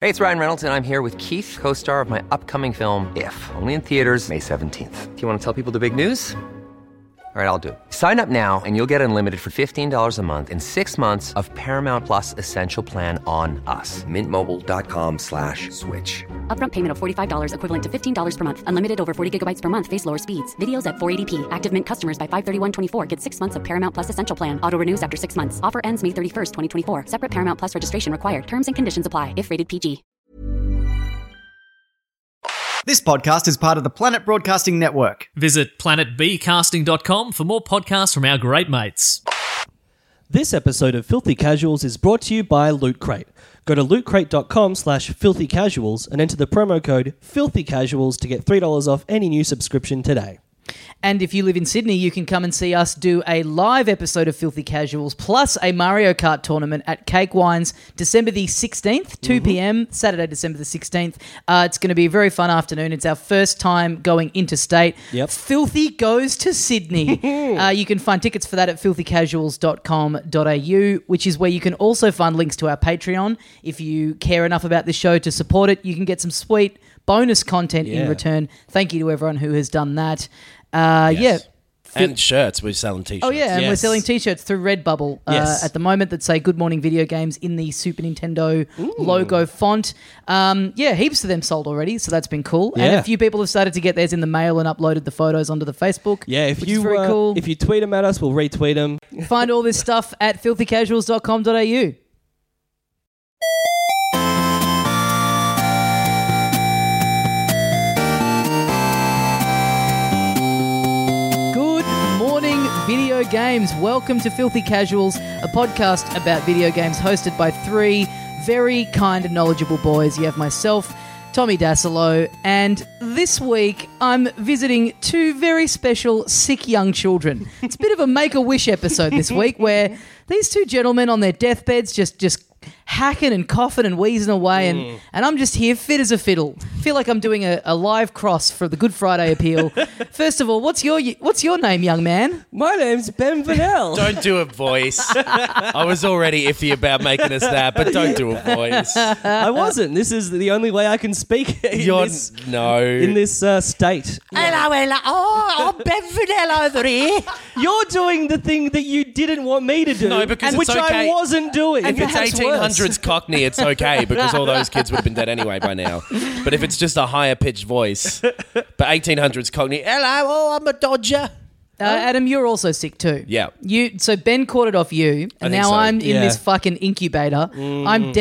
Hey, it's Ryan Reynolds, and I'm here with Keith, co-star of my upcoming film, If, only in theaters May 17th. Do you want to tell people the big news? All right, I'll do it. Sign up now and you'll get unlimited for $15 a month and 6 months of Paramount Plus Essential Plan on us. MintMobile.com/switch. Upfront payment of $45 equivalent to $15 per month. Unlimited over 40 gigabytes per month. Face lower speeds. Videos at 480p. Active Mint customers by 531.24 get 6 months of Paramount Plus Essential Plan. Auto renews after 6 months. Offer ends May 31st, 2024. Separate Paramount Plus registration required. Terms and conditions apply if rated PG. This podcast is part of the Planet Broadcasting Network. Visit planetbcasting.com for more podcasts from our great mates. This episode of Filthy Casuals is brought to you by Loot Crate. Go to lootcrate.com/filthycasuals and enter the promo code FILTHYCASUALS to get $3 off any new subscription today. And if you live in Sydney, you can come and see us do a live episode of Filthy Casuals plus a Mario Kart tournament at Cake Wines, December the 16th, 2 p.m, Saturday, December the 16th. It's going to be a very fun afternoon. It's our first time going interstate. Yep. Filthy goes to Sydney. You can find tickets for that at filthycasuals.com.au, which is where you can also find links to our Patreon. If you care enough about the show to support it, you can get some sweet bonus content in return. Thank you to everyone who has done that. Yes. And shirts. We're selling t-shirts. Oh, yeah, and we're selling t-shirts through Redbubble at the moment that say Good Morning Video Games in the Super Nintendo logo font. Heaps of them sold already, so that's been cool. Yeah. And a few people have started to get theirs in the mail and uploaded the photos onto the Facebook, If which is very cool. If you tweet them at us, we'll retweet them. Find all this stuff at filthycasuals.com.au. Video games. Welcome to Filthy Casuals, a podcast about video games hosted by three very kind and knowledgeable boys. You have myself, Tommy Dasilo, and this week I'm visiting two very special sick young children. It's a bit of a Make-A-Wish episode this week where these two gentlemen on their deathbeds just hacking and coughing and wheezing away, and I'm just here fit as a fiddle. Feel like I'm doing a live cross for the Good Friday appeal. First of all, what's your name, young man? My name's Ben Vanel. Don't do a voice. I was already iffy about making us that, but don't do a voice. I wasn't. This is the only way I can speak in this state. Hello. Oh, I'm Ben Vanel over here. You're doing the thing that you didn't want me to do. No, because which it's okay. I wasn't doing. If it's 1800s Cockney, it's okay because all those kids would have been dead anyway by now. But if it's just a higher pitched voice, but 1800s Cockney, hello, I'm a Dodger. Adam, you're also sick too. Yeah. So Ben caught it off you, and now so. I'm in this fucking incubator. I'm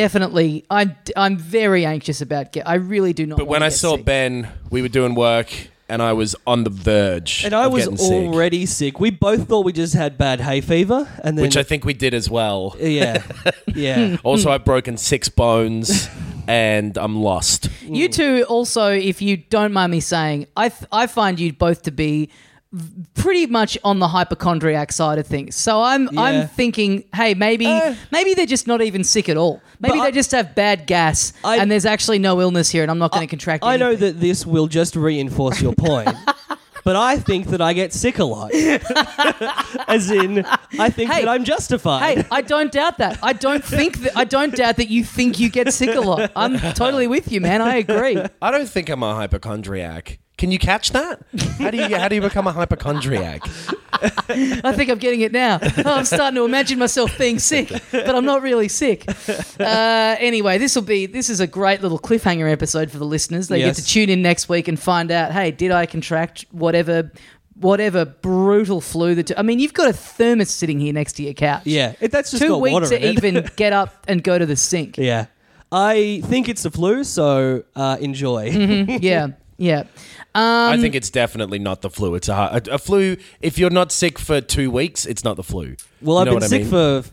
very anxious about I really do not. But want when to I get saw sick. Ben, we were doing work, and I was on the verge. And I was getting sick, already sick. We both thought we just had bad hay fever, and then which I think we did as well. yeah. Also, I've broken 6 bones. And I'm lost. You two also, if you don't mind me saying, I find you both to be pretty much on the hypochondriac side of things. So I'm thinking, hey, maybe they're just not even sick at all. Maybe they just have bad gas and there's actually no illness here and I'm not going to contract anything. I know that this will just reinforce your point. But I think that I get sick a lot. As in, I think that I'm justified. Hey, I don't doubt that. I don't doubt that you think you get sick a lot. I'm totally with you, man. I agree. I don't think I'm a hypochondriac. Can you catch that? How do you become a hypochondriac? I think I'm getting it now. I'm starting to imagine myself being sick, but I'm not really sick. Anyway, this is a great little cliffhanger episode for the listeners. They get to tune in next week and find out, hey, did I contract whatever brutal flu that... I mean, you've got a thermos sitting here next to your couch. Yeah, that's just 2 got weeks water to in it. even get up and go to the sink. Yeah. I think it's the flu, so enjoy. Mm-hmm. Yeah. I think it's definitely not the flu. It's a flu. If you're not sick for 2 weeks, it's not the flu. Well, I've been sick for,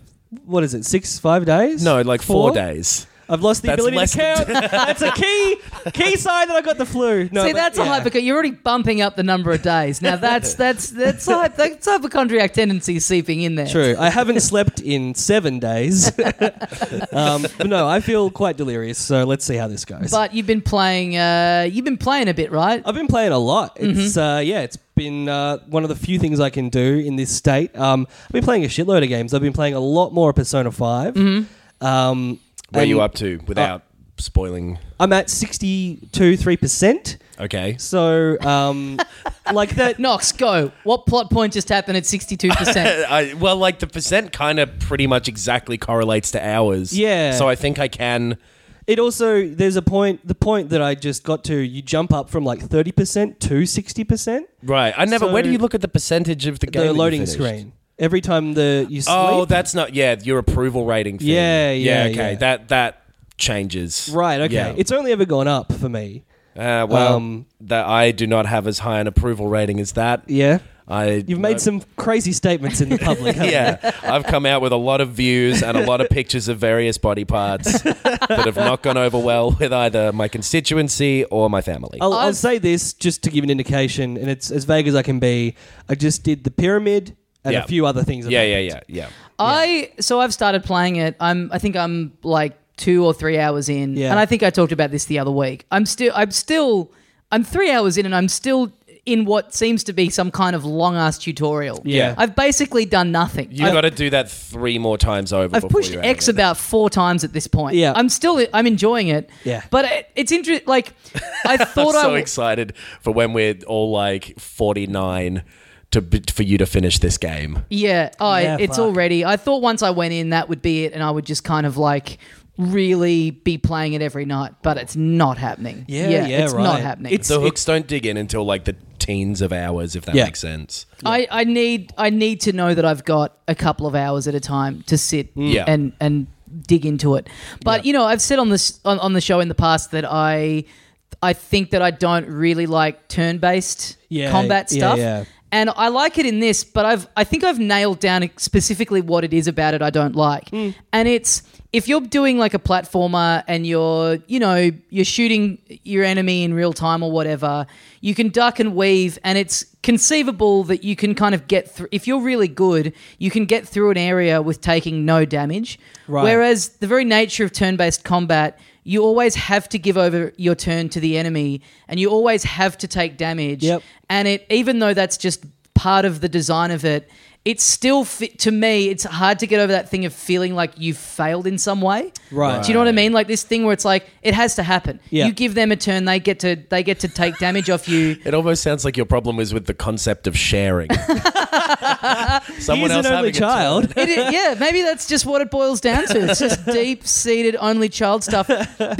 5 days? No, like 4 days. I've lost the That's ability less to count. That's a key sign that I got the flu. No, See, that's a hypochondriac. You're already bumping up the number of days. Now that's hypochondriac tendencies seeping in there. True. I haven't slept in 7 days. But no, I feel quite delirious. So let's see how this goes. But you've been playing. You've been playing a bit, right? I've been playing a lot. It's it's been one of the few things I can do in this state. I've been playing a shitload of games. I've been playing a lot more Persona 5. Where are you up to without spoiling. I'm at 62.3%. Okay. So, like that. Knox, go. What plot point just happened at 62%? Well, like the percent kind of pretty much exactly correlates to hours. Yeah. So I think I can. It also, there's a point, the point that I just got to, you jump up from like 30% to 60%. Right. So- where do you look at the percentage of the game? The that you loading finished? screen. Every time you sleep. Oh, that's not. Yeah, your approval rating thing. Yeah, okay. yeah. That changes. Right, okay. Yeah. It's only ever gone up for me. That I do not have as high an approval rating as that. Yeah. No. You've made some crazy statements in the public, haven't you? Yeah, I've come out with a lot of views and a lot of pictures of various body parts that have not gone over well with either my constituency or my family. I'll say this just to give an indication, and it's as vague as I can be. I just did the pyramid and Yeah. a few other things. Yeah. So I've started playing it. I think I'm like 2 or 3 hours in, Yeah. and I think I talked about this the other week. I'm 3 hours in, and I'm still in what seems to be some kind of long ass tutorial. Yeah. I've basically done nothing. You've got to do that 3 more times over. I've before pushed you're X out of it. about 4 times at this point. Yeah. I'm enjoying it. Yeah. But it's interesting. Like, I thought I'm so excited for when we're all like 49 for you to finish this game. Yeah. It's fuck. already. I thought once I went in, that would be it, and I would just kind of like really be playing it every night. But it's not happening. Yeah, it's right. not happening. The hooks don't dig in until like the teens of hours, if that Yeah. makes sense. I need to know that I've got a couple of hours at a time to sit Yeah. and dig into it. But you know, I've said on this on the show in the past that I think that I don't really like turn-based combat yeah, stuff. yeah. And I like it in this, but I think I've nailed down specifically what it is about it I don't like. And it's if you're doing like a platformer and you're shooting your enemy in real time or whatever, you can duck and weave, and it's conceivable that you can kind of get through. If you're really good, you can get through an area with taking no damage. Right. Whereas the very nature of turn-based combat, you always have to give over your turn to the enemy, and you always have to take damage. Yep. And even though that's just part of the design of it, it's still to me, it's hard to get over that thing of feeling like you've failed in some way. Right. Do you know what I mean? Like this thing where it's like it has to happen. Yeah. You give them a turn, they get to take damage off you. It almost sounds like your problem was with the concept of sharing. Someone He's else an only having a child. Yeah, maybe that's just what it boils down to. It's just deep-seated only child stuff.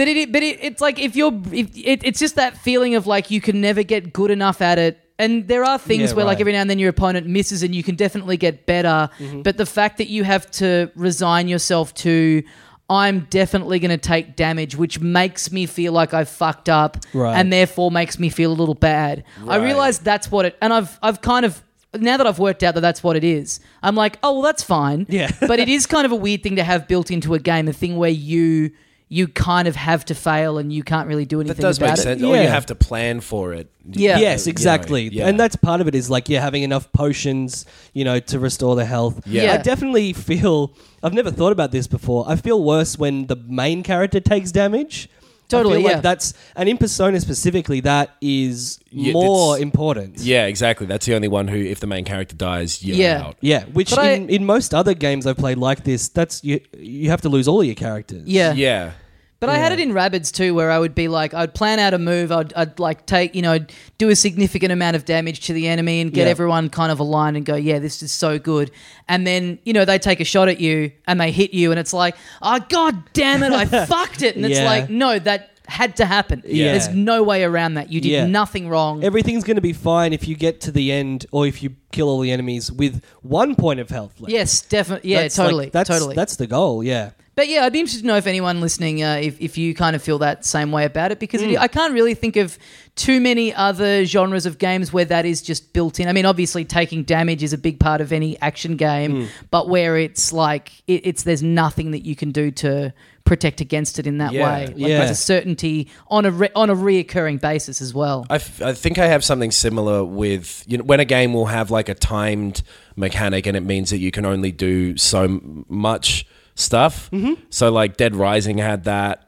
It's like it's just that feeling of like you can never get good enough at it. And there are things Yeah, where like right. every now and then your opponent misses and you can definitely get better. But the fact that you have to resign yourself to I'm definitely going to take damage, which makes me feel like I've fucked up Right. and therefore makes me feel a little bad. I Right. realize that's what it, and I've kind of, now that I've worked out that that's what it is, I'm like, oh, well, that's fine. Yeah. But it is kind of a weird thing to have built into a game, a thing where you kind of have to fail and you can't really do anything That does about make it. sense. Or Yeah. you have to plan for it. Yeah. Yes, You know, exactly. yeah. And that's part of it is like you're having enough potions, to restore the health. Yeah. I definitely feel, I've never thought about this before. I feel worse when the main character takes damage. Totally, I feel yeah. like that's, and in Persona specifically, that is Yeah, more it's- important. Yeah, exactly. That's the only one who, if the main character dies, you're Yeah. out. Yeah, which But in most other games I've played like this, that's you have to lose all your characters. Yeah. Yeah. But I had it in Rabbids too, where I would be like, I'd plan out a move, I'd like take, do a significant amount of damage to the enemy and get Yeah. everyone kind of aligned and go, yeah, this is so good. And then, they take a shot at you and they hit you and it's like, oh, God damn it, I fucked it. And it's Yeah. like, no, that had to happen. Yeah. There's no way around that. You did Yeah. nothing wrong. Everything's going to be fine if you get to the end or if you kill all the enemies with 1 point of health left. Yes, definitely. Yeah, That's totally. like- totally. That's the goal, yeah. But yeah, I'd be interested to know if anyone listening, if you kind of feel that same way about it, because I can't really think of too many other genres of games where that is just built in. I mean, obviously taking damage is a big part of any action game, but where it's like there's nothing that you can do to protect against it in that Yeah. way. Like Yeah. there's a certainty on a reoccurring basis as well. I think I have something similar with when a game will have like a timed mechanic and it means that you can only do so much stuff. So like Dead Rising had that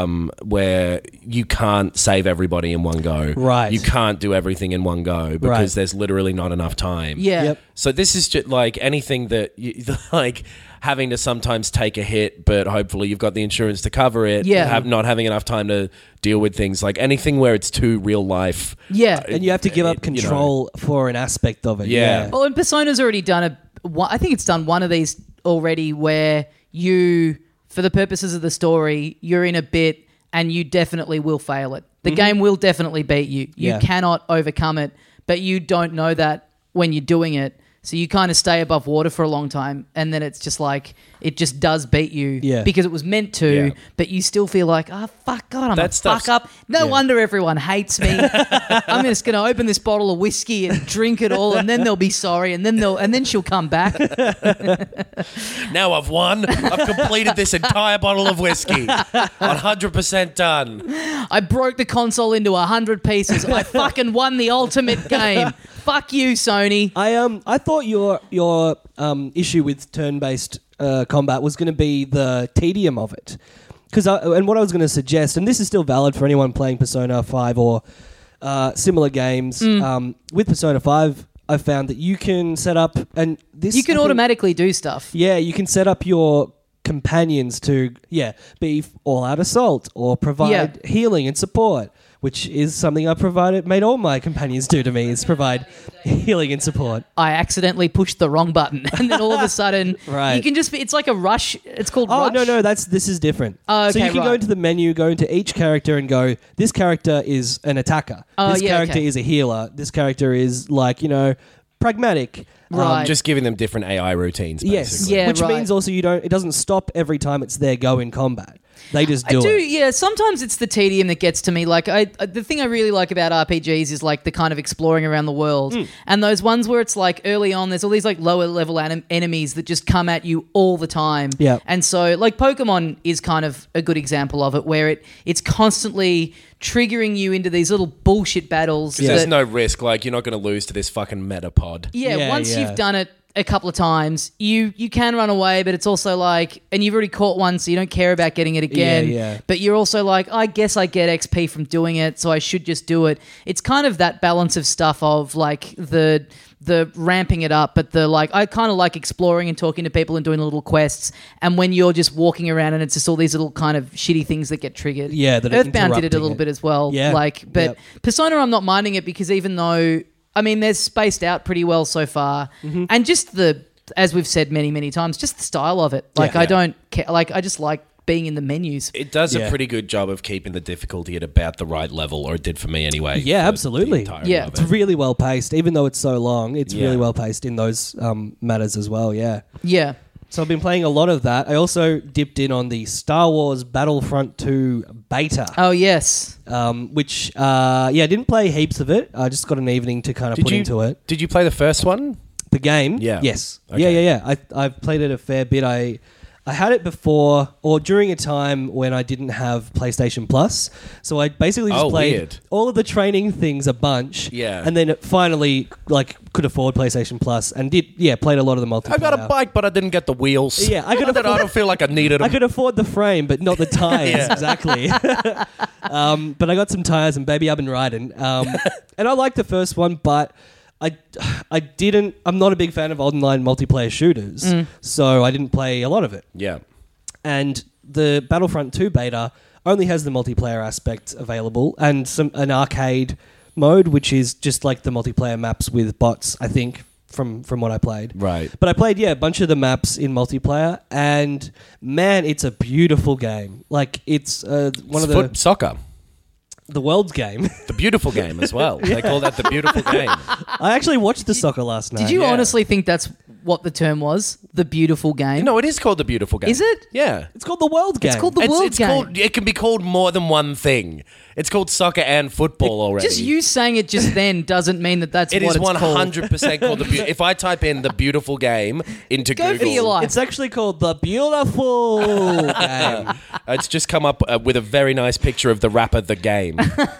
where you can't save everybody in one go. Right. You can't do everything in one go because Right. there's literally not enough time. Yeah. Yep. So this is just like anything that you, like having to sometimes take a hit, but hopefully you've got the insurance to cover it. Yeah. Not having enough time to deal with things like anything where it's too real life. Yeah. And you have to give up you know. control for an aspect of it. Yeah. Well, and Persona's already done I think it's done one of these already where you, for the purposes of the story, you're in a bit and you definitely will fail it. The game will definitely beat you. You Yeah. cannot overcome it, but you don't know that when you're doing it. So you kind of stay above water for a long time, and then it's just like it just does beat you because it was meant to, Yeah. but you still feel like, fuck God, I'm That a fuck stuff's- up. No wonder everyone hates me. I'm just going to open this bottle of whiskey and drink it all, and then they'll be sorry, and then she'll come back. Now I've won. I've completed this entire bottle of whiskey. 100% done. I broke the console into 100 pieces. I fucking won the ultimate game. Fuck you, Sony. I thought your issue with turn-based combat was going to be the tedium of it, and what I was going to suggest, and this is still valid for anyone playing Persona 5 or similar games. With Persona 5, I found that you can set up and this You can I think- automatically do stuff. Yeah, you can set up your companions to be all-out assault or provide healing and support, which is something I made all my companions do to me, is provide healing and support. I accidentally pushed the wrong button, and then all of a sudden, Right. you can just it's like a rush. It's called Oh, rush. no, this is different. Oh, so you okay, can go right. into the menu, go into each character and go, this character is an attacker. Oh, This yeah, character okay. is a healer. This character is pragmatic. Right. Just giving them different AI routines, Yes. basically. Yeah, Which right. means also it doesn't stop every time it's their go in combat. They just do I do, it. yeah. Sometimes it's the tedium that gets to me. Like, the thing I really like about RPGs is like the kind of exploring around the world, and those ones where it's like early on, there's all these like lower level enemies that just come at you all the time. Yeah. And so, like Pokemon is kind of a good example of it, where it's constantly triggering you into these little bullshit battles. There's that- no risk. Like, you're not going to lose to this fucking Metapod. Yeah, once yeah. you've done it a couple of times, you can run away, but it's also like, and you've already caught one, so you don't care about getting it again. Yeah. But you're also like, I guess I get XP from doing it, so I should just do it. It's kind of that balance of stuff of like the ramping it up, but the like, I kind of like exploring and talking to people and doing little quests. And when you're just walking around and it's just all these little kind of shitty things that get triggered. Yeah, that are Earthbound did it a interrupting little it. bit as well. Yeah. But Yep. Persona, I'm not minding it because even though, I mean, they're spaced out pretty well so far, and just as we've said many, many times, just the style of it. Like, I don't care. Like, I just like being in the menus. It does Yeah. a pretty good job of keeping the difficulty at about the right level, or it did for me anyway. Yeah, for absolutely. the entirety Yeah. of It's it. really well paced, even though it's so long. It's Yeah. really well paced in those matters as well. Yeah. Yeah. So I've been playing a lot of that. I also dipped in on the Star Wars Battlefront 2 beta, Oh, yes. which I didn't play heaps of it. I just got an evening to kind of put into it. Did you play the first one? The game, Yeah. yes, Okay. yeah. I've played it a fair bit. I had it before or during a time when I didn't have PlayStation Plus, so I basically just played weird. all of the training things a bunch. Yeah. and then it finally could afford PlayStation Plus and played a lot of the multiplayer. I got a bike, but I didn't get the wheels. Yeah, I could I don't feel like I needed them. I could afford the frame, but not the tires, exactly. But I got some tires, and baby, I've been riding. And I liked the first one, but I'm not a big fan of online multiplayer shooters, so I didn't play a lot of it. Yeah. And the Battlefront 2 beta only has the multiplayer aspect available and an arcade mode, which is just like the multiplayer maps with bots, I think, from what I played. Right. But I played, a bunch of the maps in multiplayer, and man, it's a beautiful game. Like, it's one of Soccer. the world's game. The beautiful game as well. They call that the beautiful game. I actually watched the soccer last night. Did you yeah. honestly think that's what the term was? The beautiful game? No, it is called the beautiful game. Is it? Yeah. It's called the world game. It's called the world game. Called, it can be called more than one thing. It's called soccer and football already. Just you saying it just then doesn't mean that's It what is it's called. 100% called the beautiful. If I type in the beautiful game into Go for Google, your life. It's actually called the beautiful game. It's just come up with a very nice picture of the rapper The Game.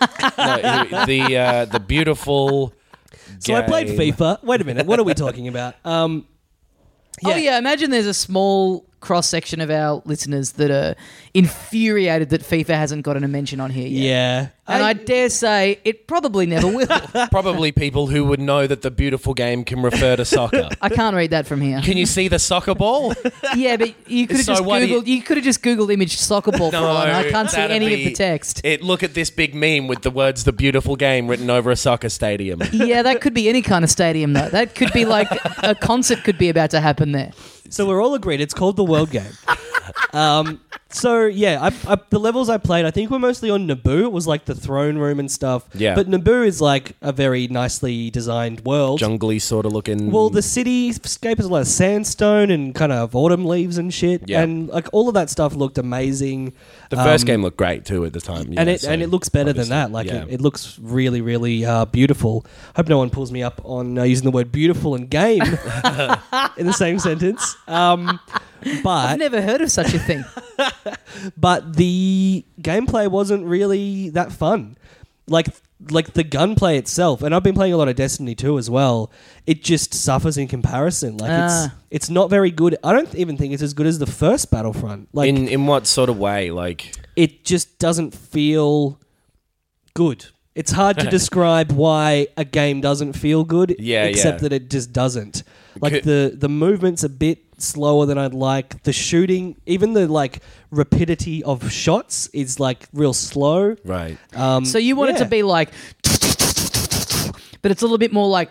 The beautiful. So I played game. FIFA. Wait a minute. What are we talking about? Oh, yeah. Imagine there's a small cross-section of our listeners that are infuriated that FIFA hasn't gotten a mention on here yet. Yeah. And I dare say it probably never will. Probably people who would know that the beautiful game can refer to soccer. I can't read that from here. Can you see the soccer ball? Yeah, but you could have So just what do Googled. You could have just Googled image soccer ball for all I know. I can't see that'd any of be- the text. Look at this big meme with the words "the beautiful game" written over a soccer stadium. Yeah, that could be any kind of stadium though. That could be like a concert could be about to happen there. So we're all agreed it's called the World Game. So yeah, the levels I played, I think were mostly on Naboo. It was like the throne room and stuff. Yeah. But Naboo is like a very nicely designed world. Jungly sort of looking. Well, the cityscape is a lot of sandstone and kind of autumn leaves and shit. Yeah. And like all of that stuff looked amazing. the first game looked great too at the time. And yeah, it looks better than that. Like yeah. it looks really, really beautiful. Hope no one pulls me up on using the word beautiful and game in the same sentence. I've But never heard of such a thing. but the gameplay wasn't really that fun. Like the gunplay itself, and I've been playing a lot of Destiny 2 as well. It just suffers in comparison. Like it's not very good. I don't even think it's as good as the first Battlefront. Like in what sort of way? Like it just doesn't feel good. It's hard to describe why a game doesn't feel good, Yeah, except yeah. that it just doesn't. Like Could- the movement's a bit slower than I'd like. The shooting, even the like rapidity of shots is like real slow. right. So you want it to yeah. be like, but it's a little bit more like.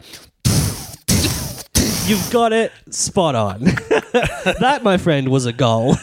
You've got it spot on. That, my friend, was a goal.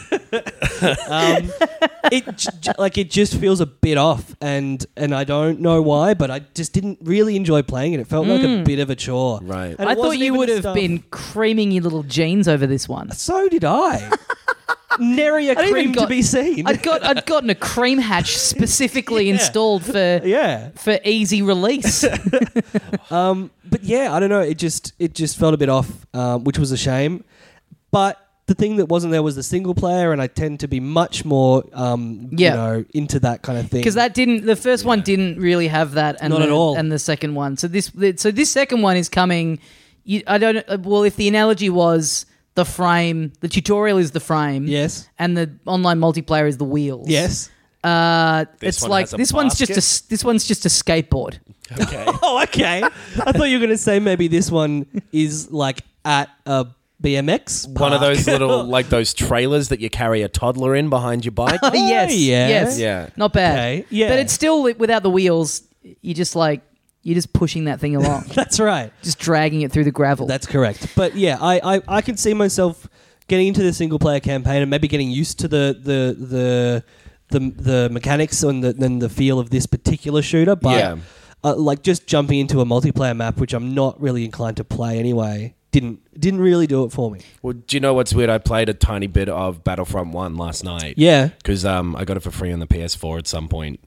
It just feels a bit off, and I don't know why, but I just didn't really enjoy playing it. It felt like a bit of a chore. Right. And I it thought wasn't you even would the have stuff- been creaming your little jeans over this one. So did I. Nary a I'd even cream to got- be seen. I'd gotten a cream hatch specifically installed for Yeah. easy release. But yeah, I don't know. It just felt a bit off, which was a shame. But the thing that wasn't there was the single player, and I tend to be much more, into that kind of thing. Because the first one didn't really have that, and Not at all. and the second one. So this second one is coming. If the analogy was the frame, the tutorial is the frame, Yes. and the online multiplayer is the wheels. Yes. It's one like has a this one's just a skateboard. Okay. Oh, okay. I thought you were going to say maybe this one is like at a BMX park. One of those little, like those trailers that you carry a toddler in behind your bike. Yes, yeah. yes, Yeah. not bad. Okay, yeah. But it's still without the wheels. You're just pushing that thing along, That's right. just dragging it through the gravel. That's correct. But yeah, I can see myself getting into the single player campaign and maybe getting used to the mechanics and the feel of this particular shooter. But like just jumping into a multiplayer map, which I'm not really inclined to play anyway, didn't really do it for me. Well, do you know what's weird? I played a tiny bit of Battlefront 1 last night. Yeah. Because I got it for free on the PS4 at some point.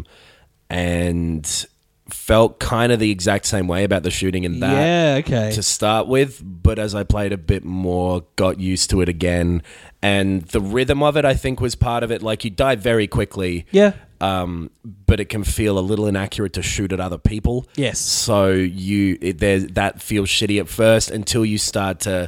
And felt kind of the exact same way about the shooting in that. Yeah, okay. To start with, but as I played a bit more, got used to it again, and the rhythm of it, I think, was part of it. Like you die very quickly, Yeah. but it can feel a little inaccurate to shoot at other people. Yes. So that feels shitty at first until you start to.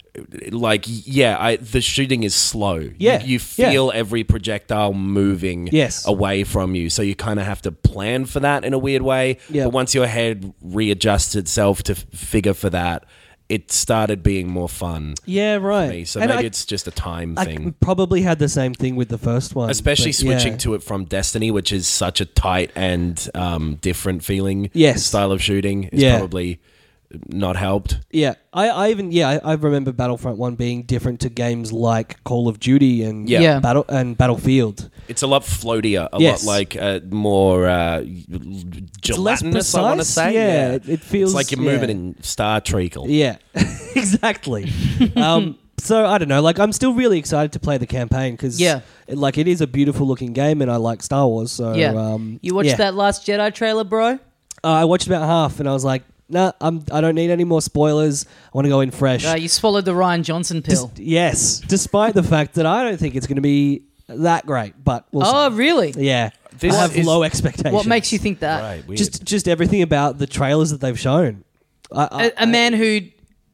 The shooting is slow. Yeah, You feel every projectile moving Yes. away from you. So you kind of have to plan for that in a weird way. Yeah. But once your head readjusts itself to figure for that, it started being more fun Yeah, for right. me. So And maybe I- it's just a time I thing. probably had the same thing with the first one. Especially but switching yeah. to it from Destiny, which is such a tight and different feeling Yes. style of shooting, is Yeah. probably not helped. Yeah, I remember Battlefront 1 being different to games like Call of Duty and Yeah. Battlefield. It's a lot floatier, a Yes. lot like more It's less gelatinous, I want to precise. say. Yeah, it feels It's like you're yeah. moving in Star Treacle. Yeah, exactly. So I don't know. Like, I'm still really excited to play the campaign because it is a beautiful looking game, and I like Star Wars. So You watched that Last Jedi trailer, bro? I watched about half, and I was like, nah, I don't need any more spoilers. I want to go in fresh. You swallowed the Ryan Johnson pill. Yes, despite the fact that I don't think it's going to be that great, but we'll Oh, see. really? Yeah, This I have is- low expectations. What makes you think that? Right, weird. just everything about the trailers that they've shown? A man who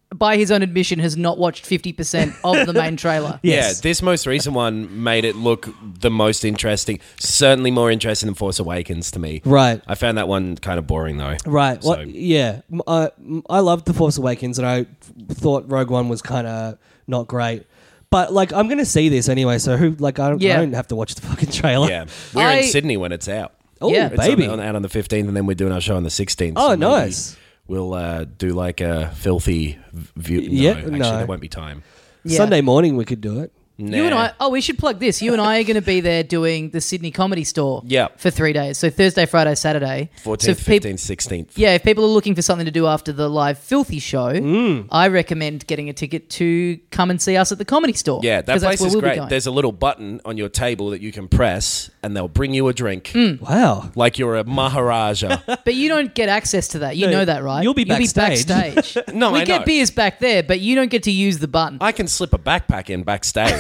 by his own admission, has not watched 50% of the main trailer. Yes. Yeah, this most recent one made it look the most interesting. Certainly more interesting than Force Awakens to me. Right. I found that one kind of boring though. Right. So- Well, yeah. I loved The Force Awakens, and I thought Rogue One was kind of not great. But like, I'm going to see this anyway, so I don't have to watch the fucking trailer. Yeah, we're in Sydney when it's out. Oh, Yeah. It's baby. out on the 15th, and then we're doing our show on the 16th. Oh, maybe nice. We'll do like a filthy view. Yeah, Actually, no. there won't be time. Yeah. Sunday morning we could do it. You and I, we should plug this. You and I are going to be there doing the Sydney Comedy Store Yep. for 3 days. So Thursday, Friday, Saturday. 14th, So if peop- 15th, 16th. Yeah, if people are looking for something to do after the live Filthy show, I recommend getting a ticket to come and see us at the Comedy Store. Yeah, that 'Cause that's place where is we'll be great. going. There's a little button on your table that you can press, and they'll bring you a drink, Wow. like you're a Maharaja. But you don't get access to that. You No, know that, right? you'll be backstage. backstage. No, we I get know. beers back there, but you don't get to use the button. I can slip a backpack in backstage.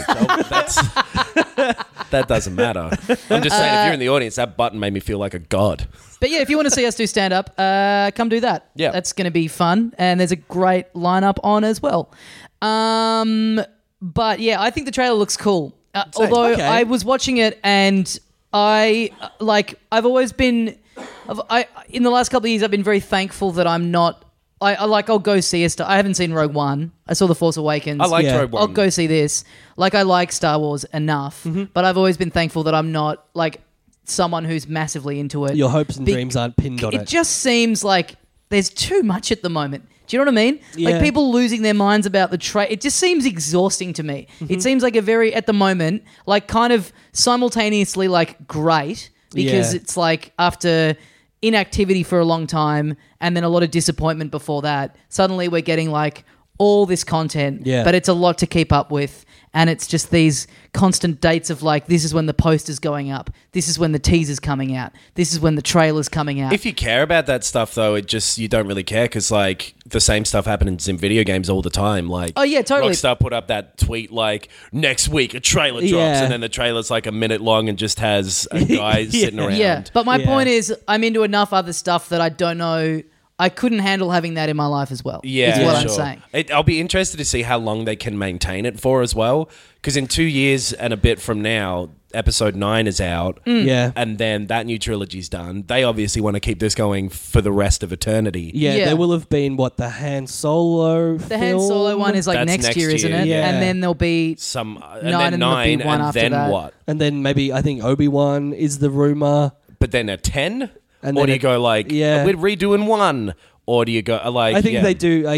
That doesn't matter. I'm just saying, if you're in the audience, that button made me feel like a god. But yeah, if you want to see us do stand up, come do that. Yeah. That's going to be fun. And there's a great lineup on as well. But yeah, I think the trailer looks cool. Although Okay. I was watching it and I've always been, in the last couple of years, I've been very thankful that I'm not, I'll go see a Star. I haven't seen Rogue One. I saw The Force Awakens. I liked Yeah. Rogue One. I'll go see this. Like, I like Star Wars enough, but I've always been thankful that I'm not like someone who's massively into it. Your hopes and Be- dreams aren't pinned on It it. just seems like there's too much at the moment. Do you know what I mean? Yeah. Like people losing their minds about the trade. It just seems exhausting to me. It seems like a very, at the moment, like kind of simultaneously like great because Yeah. it's like after inactivity for a long time and then a lot of disappointment before that, suddenly we're getting like all this content, Yeah. but it's a lot to keep up with. And it's just these constant dates of like, this is when the poster's going up. This is when the teaser's coming out. This is when the trailer's coming out. If you care about that stuff, though, you don't really care because, like, the same stuff happens in video games all the time. Like, Oh, yeah, totally. Rockstar put up that tweet like, next week a trailer drops, Yeah. and then the trailer's like a minute long and just has a guy sitting around. Yeah, but my Yeah. point is, I'm into enough other stuff that I don't know. I couldn't handle having that in my life as well. Yeah, is what sure. I'm saying. I'll be interested to see how long they can maintain it for as well. Because in 2 years and a bit from now, episode 9 is out. Yeah. And then that new trilogy's done. They obviously want to keep this going for the rest of eternity. Yeah, Yeah. there will have been the Han Solo The Han Solo one is like That's next year, isn't next it? year, yeah. And then there'll be And Nine, then and there'll be 9, one and after then that. what? and then maybe I think Obi-Wan is the rumor. But then a 10? And Or then do you it- go like, yeah. we're redoing 1? Or do you go like, I think yeah. they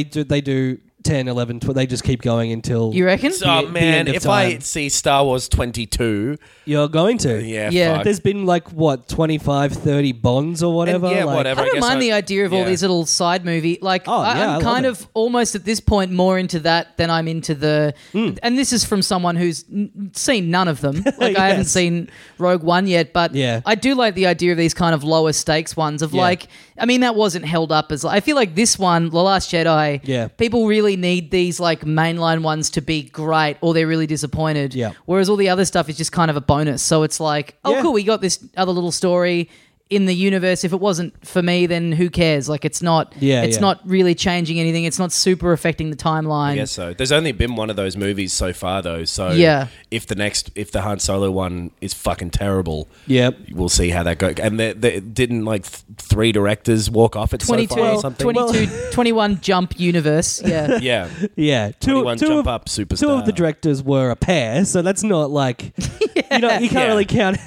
do 10, 11, 12. They just keep going until you reckon? Oh, the man, end of if I time. see Star Wars 22, you're going to. yeah, Yeah. fuck. There's been like, 25, 30 Bonds or whatever? yeah, like- whatever. I don't guess mind I- the idea of all yeah. these little side movie. Like, Oh, yeah, I I'm love kind it. of almost at this point more into that than I'm into the. Hmm. And this is from someone who's seen none of them. Like, I haven't Yes. seen Rogue One yet, but Yeah. I do like the idea of these kind of lower stakes ones. Of Yeah. like, I mean, that wasn't held up as. I feel like this one, The Last Jedi. Yeah. People really need these like mainline ones to be great, or they're really disappointed. Yeah. Whereas all the other stuff is just kind of a bonus. So it's like, oh, Yeah. cool, we got this other little story in the universe. If it wasn't for me, then who cares? Like, it's not. Yeah, it's yeah. not really changing anything. It's not super affecting the timeline. I guess so. There's only been one of those movies so far, though. So Yeah. if the Han Solo one is fucking terrible, Yep. we'll see how that goes. And they didn't like 3 directors walk off it so 22, far or something. 21 jump universe. Yeah. Yeah, Yeah. 21 jump of, up superstar. Two of the directors were a pair, so that's not like you can't Yeah. really count.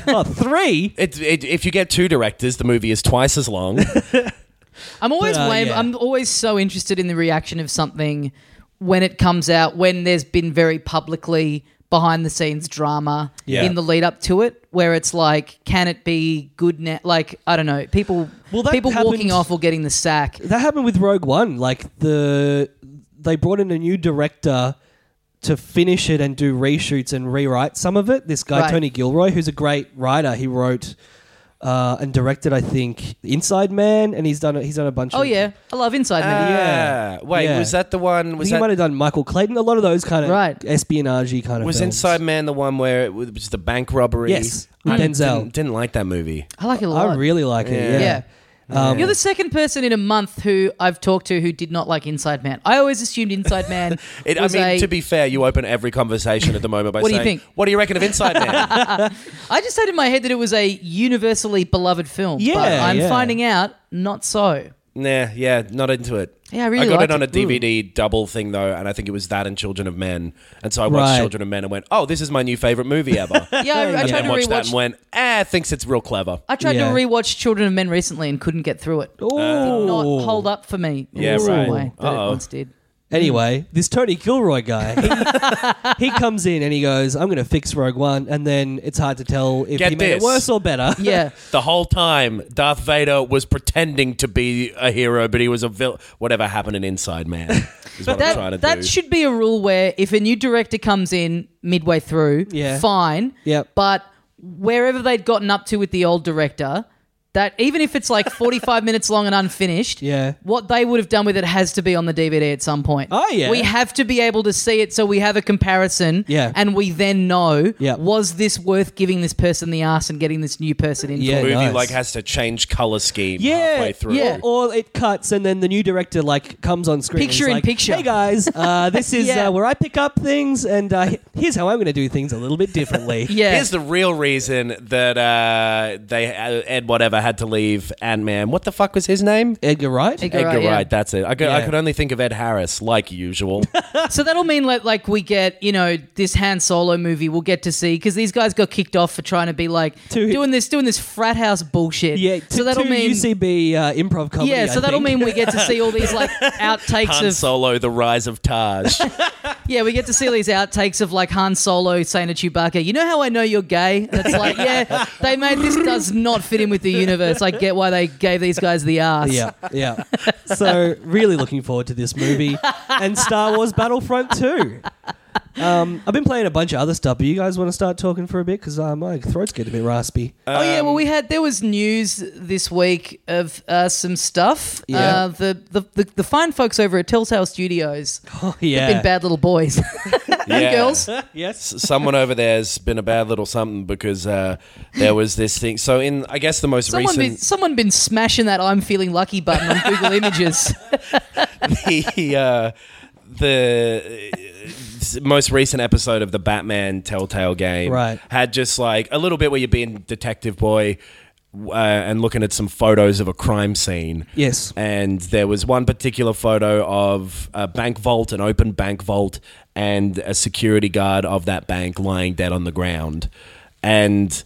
3. If you get 2 directors, the movie is twice as long. I'm always yeah. I'm always so interested in the reaction of something when it comes out, when there's been very publicly behind the scenes drama Yeah. in the lead up to it, where it's like, can it be good now? Like, I don't know, people Well, that walking happened- off or getting the sack. That happened with Rogue One. Like they brought in a new director to finish it and do reshoots and rewrite some of it. This guy Right. Tony Gilroy, who's a great writer, he wrote and directed, I think, Inside Man, and he's done a bunch. Oh of... yeah, I love Inside Man. Yeah. Wait, Yeah. was that the one? I Was think he might that have done Michael Clayton. A lot of those kind of Right. espionage kind of was films. Inside Man the one where it was the bank robbery? Yes, with I Denzel. Didn't like that movie. I like it a lot. I really like it. Yeah. Yeah. Yeah. You're the second person in a month who I've talked to who did not like Inside Man. I always assumed Inside Man was to be fair, you open every conversation at the moment by What do saying, you think? what do you reckon of Inside Man? I just had in my head that it was a universally beloved film. Yeah, but I'm yeah. finding out not so. Nah, yeah, not into it. Yeah, I really got liked it on a it. DVD double thing though, and I think it was that and Children of Men. And so I watched Right. Children of Men and went, oh, this is my new favourite movie ever. Yeah, I and tried then to watched that rewatch. and went, thinks it's real clever. I tried Yeah. to rewatch Children of Men recently and couldn't get through it. Did not hold up for me. Yeah, in the same right. way that it Uh-oh. once did. Anyway, this Tony Gilroy guy, he comes in and he goes, I'm going to fix Rogue One, and then it's hard to tell if Get he made it this. worse or better. Yeah. The whole time, Darth Vader was pretending to be a hero, but he was a villain. Whatever happened in Inside Man is what I'm trying to That do. should be a rule where if a new director comes in midway through, Yeah. fine. Yep. But wherever they'd gotten up to with the old director, that even if it's like 45 minutes long and unfinished, Yeah. what they would have done with it has to be on the DVD at some point. Oh, yeah. We have to be able to see it so we have a comparison. Yeah. And we then know, Yeah. was this worth giving this person the ass and getting this new person in Yeah. for? The movie nice. like has to change color scheme Yeah, halfway through. yeah. Or it cuts and then the new director like comes on screen. and Picture he's in like, picture. Hey guys, this is Yeah. where I pick up things, and here's how I'm going to do things a little bit differently. Yeah. Here's the real reason that Ed whatever had to leave Ant-Man. What the fuck was his name? Edgar Wright. Edgar Wright, yeah. Wright, that's it. I Yeah. could only think of Ed Harris, like usual. So that'll mean like we get, this Han Solo movie we'll get to see, because these guys got kicked off for trying to be like doing this frat house bullshit. Yeah, so that'll mean UCB improv comedy. yeah. So I that'll think. mean we get to see all these like outtakes Han of Solo, The Rise of Taj. we get to see all these outtakes of like Han Solo saying to Chewbacca, "You know how I know you're gay?" And it's like, yeah, they made this does not fit in with the universe. I get why they gave these guys the ass. Yeah. So really looking forward to this movie and Star Wars Battlefront 2. I've been playing a bunch of other stuff, but you guys want to start talking for a bit because my throat's getting a bit raspy. Oh yeah, well there was news this week of some stuff. Yeah. The fine folks over at Telltale Studios Oh have yeah, been bad little boys and girls. Yes. Someone over there's been a bad little something because there was this thing. So in, I guess, the most recent... Someone been smashing that "I'm feeling lucky" button on Google Images. the most recent episode of the Batman Telltale game Right. had just like a little bit where you're being Detective Boy and looking at some photos of a crime scene. Yes. And there was one particular photo of a bank vault, an open bank vault, and a security guard of that bank lying dead on the ground. And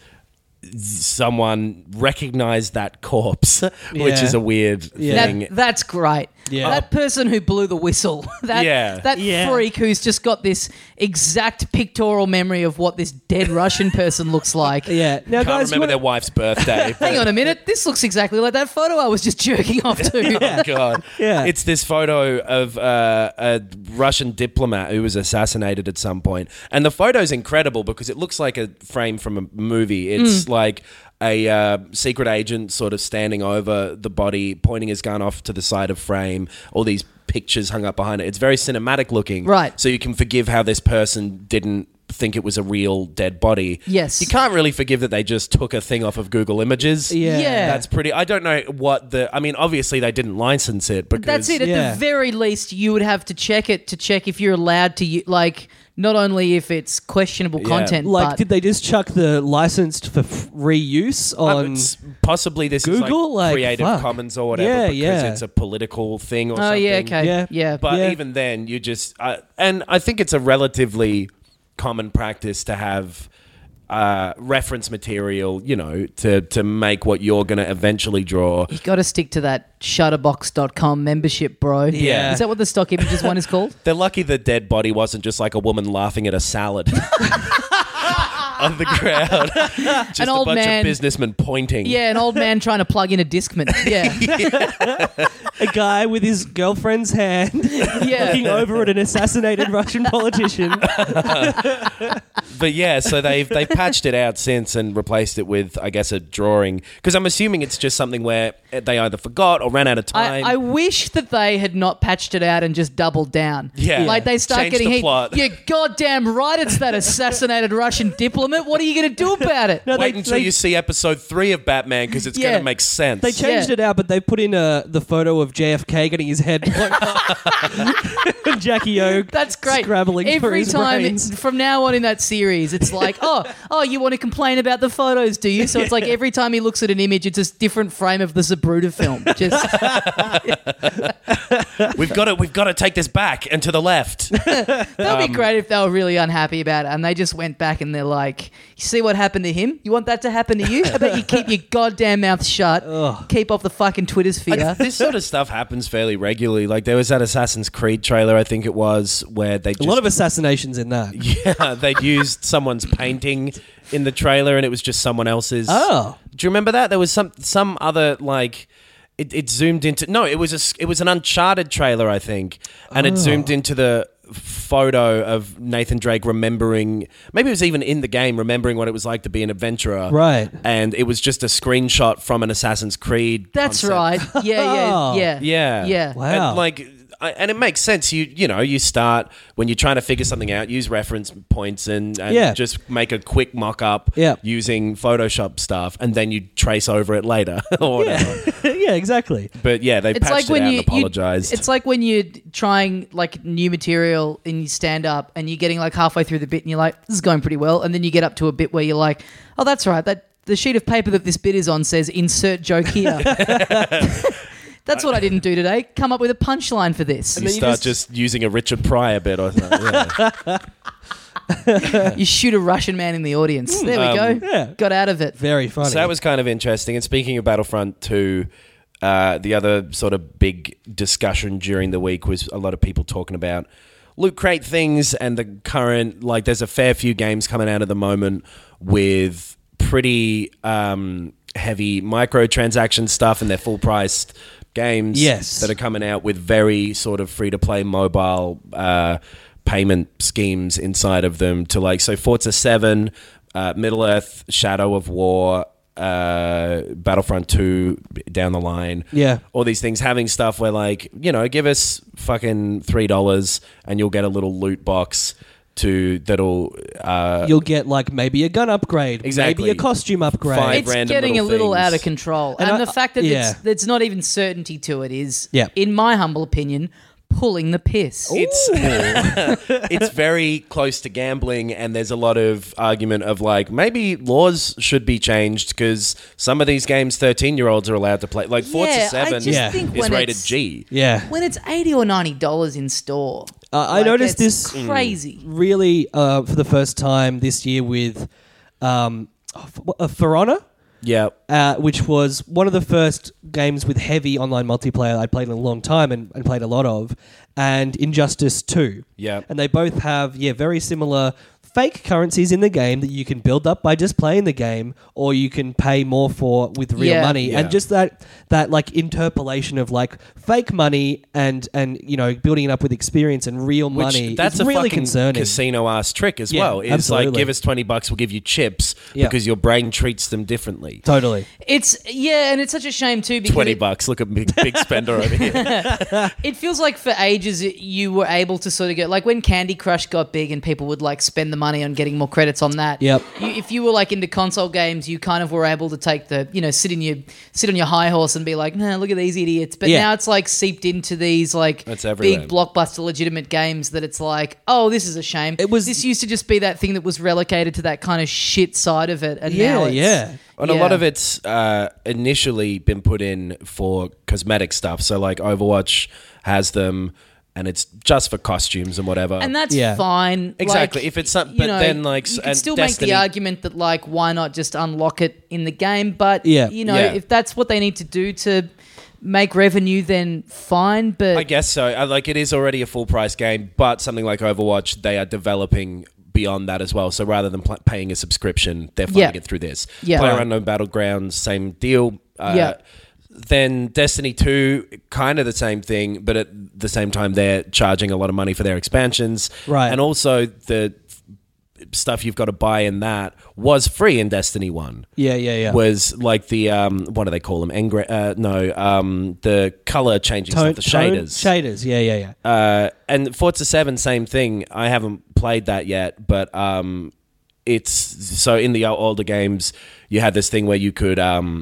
someone recognized that corpse, which Yeah. is a weird thing. That's great. Yeah. That person who blew the whistle, that Yeah. freak who's just got this exact pictorial memory of what this dead Russian person looks like. Yeah. Now, Can't guys, remember their wife's birthday. Hang on a minute, this looks exactly like that photo I was just jerking off to. Oh, God. Yeah. It's this photo of a Russian diplomat who was assassinated at some point. And the photo's incredible because it looks like a frame from a movie. It's like a secret agent sort of standing over the body, pointing his gun off to the side of frame, all these pictures hung up behind it. It's very cinematic looking. Right. So you can forgive how this person didn't think it was a real dead body. Yes. You can't really forgive that they just took a thing off of Google Images. Yeah. That's pretty... I don't know what the... I mean, obviously they didn't license it because... That's it. At Yeah. the very least, you would have to check it to check if you're allowed to, not only if it's questionable content, like, but did they just chuck the licensed for reuse on? Possibly this Google? is like Like, Creative fuck. Commons or whatever Yeah, because yeah. it's a political thing or Oh something. yeah, okay, Yeah. But Yeah. even then, you just... and I think it's a relatively common practice to have... reference material, to make what you're going to eventually draw. you got to stick to that Shutterbox.com membership, bro. Yeah. Is that what the stock images one is called? They're lucky the dead body wasn't just like a woman laughing at a salad on the ground. Just An a old bunch man- of businessmen pointing. Yeah, an old man trying to plug in a Discman. Yeah, A guy with his girlfriend's hand yeah. looking over at an assassinated Russian politician. But yeah, so they've patched it out since and replaced it with, I guess, a drawing. Because I'm assuming it's just something where they either forgot or ran out of time. I wish that they had not patched it out and just doubled down. Yeah. Like they start Change getting the heat. plot. You're goddamn right, it's that assassinated Russian diplomat. What are you going to do about it? No, Wait until you see episode 3 of Batman because it's going Yeah. to make sense. They changed Yeah. it out, but they put in the photo of JFK getting his head blown off. And Jackie O That's great. scrabbling for Every his time brains. from now on in that series, it's like, oh, you want to complain about the photos, do you? So it's like every time he looks at an image, it's a different frame of the Zapruder film. Just We've got to take this back and to the left. that would be great if they were really unhappy about it and they just went back and they're like, you see what happened to him? You want that to happen to you? How about you keep your goddamn mouth shut? Keep off the fucking Twitter sphere. This sort of stuff happens fairly regularly. Like there was that Assassin's Creed trailer, I think it was, where they A lot of assassinations in that. yeah, they'd used someone's painting in the trailer, and it was just someone else's. Oh. Do you remember that? There was some other like. It zoomed into it was an Uncharted trailer, I think, and it zoomed into the photo of Nathan Drake remembering, maybe it was even in the game, remembering what it was like to be an adventurer, Right. And it was just a screenshot from an Assassin's Creed. That's concept. right. Yeah. Yeah. Wow. And like, and it makes sense. You start when you're trying to figure something out, use reference points and Yeah. just make a quick mock-up Yeah. using Photoshop stuff, and then you trace over it later or whatever. Yeah, exactly. But yeah, they It's patched like it when out you and apologized. It's like when you're trying like new material in your stand up and you're getting like halfway through the bit and you're like, this is going pretty well, and then you get up to a bit where you're like, oh, that's right, that the sheet of paper that this bit is on says insert joke here. That's what I didn't do today. Come up with a punchline for this. you start just using a Richard Pryor bit or something. Yeah. You shoot a Russian man in the audience. There we go. yeah. Got out of it. Very funny. So that was kind of interesting. And speaking of Battlefront 2, the other sort of big discussion during the week was a lot of people talking about loot crate things and the current, like there's a fair few games coming out at the moment with pretty heavy microtransaction stuff, and they're full-priced games Yes. that are coming out with very sort of free-to-play mobile payment schemes inside of them to like, so Forza 7, Middle-earth, Shadow of War, Battlefront 2 down the line. Yeah. All these things having stuff where like, give us fucking $3 and you'll get a little loot box that'll You'll get like maybe a gun upgrade, Exactly. maybe a costume upgrade. Five It's random getting a little little things. out of control. And And I- the fact that yeah. there's not even certainty to it is, Yeah. in my humble opinion, pulling the piss. It's very close to gambling, and there's a lot of argument of like maybe laws should be changed because some of these games 13-year-olds are allowed to play. Like Forza Yeah, I 7 just Yeah. think is when rated it's, G. Yeah. when it's $80 or $90 in store. I noticed it's this crazy. really for the first time this year with For Honor, Yeah. which was one of the first games with heavy online multiplayer I'd played in a long time and played a lot of, and Injustice 2. Yeah. And they both have, very similar fake currencies in the game that you can build up by just playing the game, or you can pay more for with real Yeah. money. Yeah. And just that like interpolation of like fake money and building it up with experience and real Which money that's is a really fucking concerning. casino ass trick as Yeah, well. It's absolutely. like give us $20, we'll give you chips Yeah. because your brain treats them differently. Totally. And it's such a shame too because $20. Look at big spender over here. it feels like for ages you were able to sort of get like when Candy Crush got big and people would like spend the money on getting more credits on that. Yep. If you were like into console games, you kind of were able to take the sit on your high horse and be like, nah, look at these idiots. But Yeah. now it's like seeped into these like That's everywhere. big blockbuster legitimate games that it's like, oh, this is a shame. This used to just be that thing that was relegated to that kind of shit side of it, and now it's And a lot of it's initially been put in for cosmetic stuff. So like Overwatch has them, and it's just for costumes and whatever. And that's Yeah. fine. Exactly. Like, If it's something, you but know, then like you can and still Destiny, make the argument that like why not just unlock it in the game? But Yeah. Yeah. if that's what they need to do to make revenue, then fine. But I guess so. Like it is already a full price game, but something like Overwatch, they are developing beyond that as well. So rather than paying a subscription, they're funding Yeah. it through this. Yeah. PlayerUnknown Battlegrounds, same deal. Yeah. Then Destiny 2, kind of the same thing, but at the same time, they're charging a lot of money for their expansions. Right. And also the stuff you've got to buy in that was free in Destiny 1. Yeah. Was like the what do they call them? The color changing stuff, the shaders. Shaders, yeah. And Forza 7, same thing. I haven't played that yet, but it's so in the older games you had this thing where you could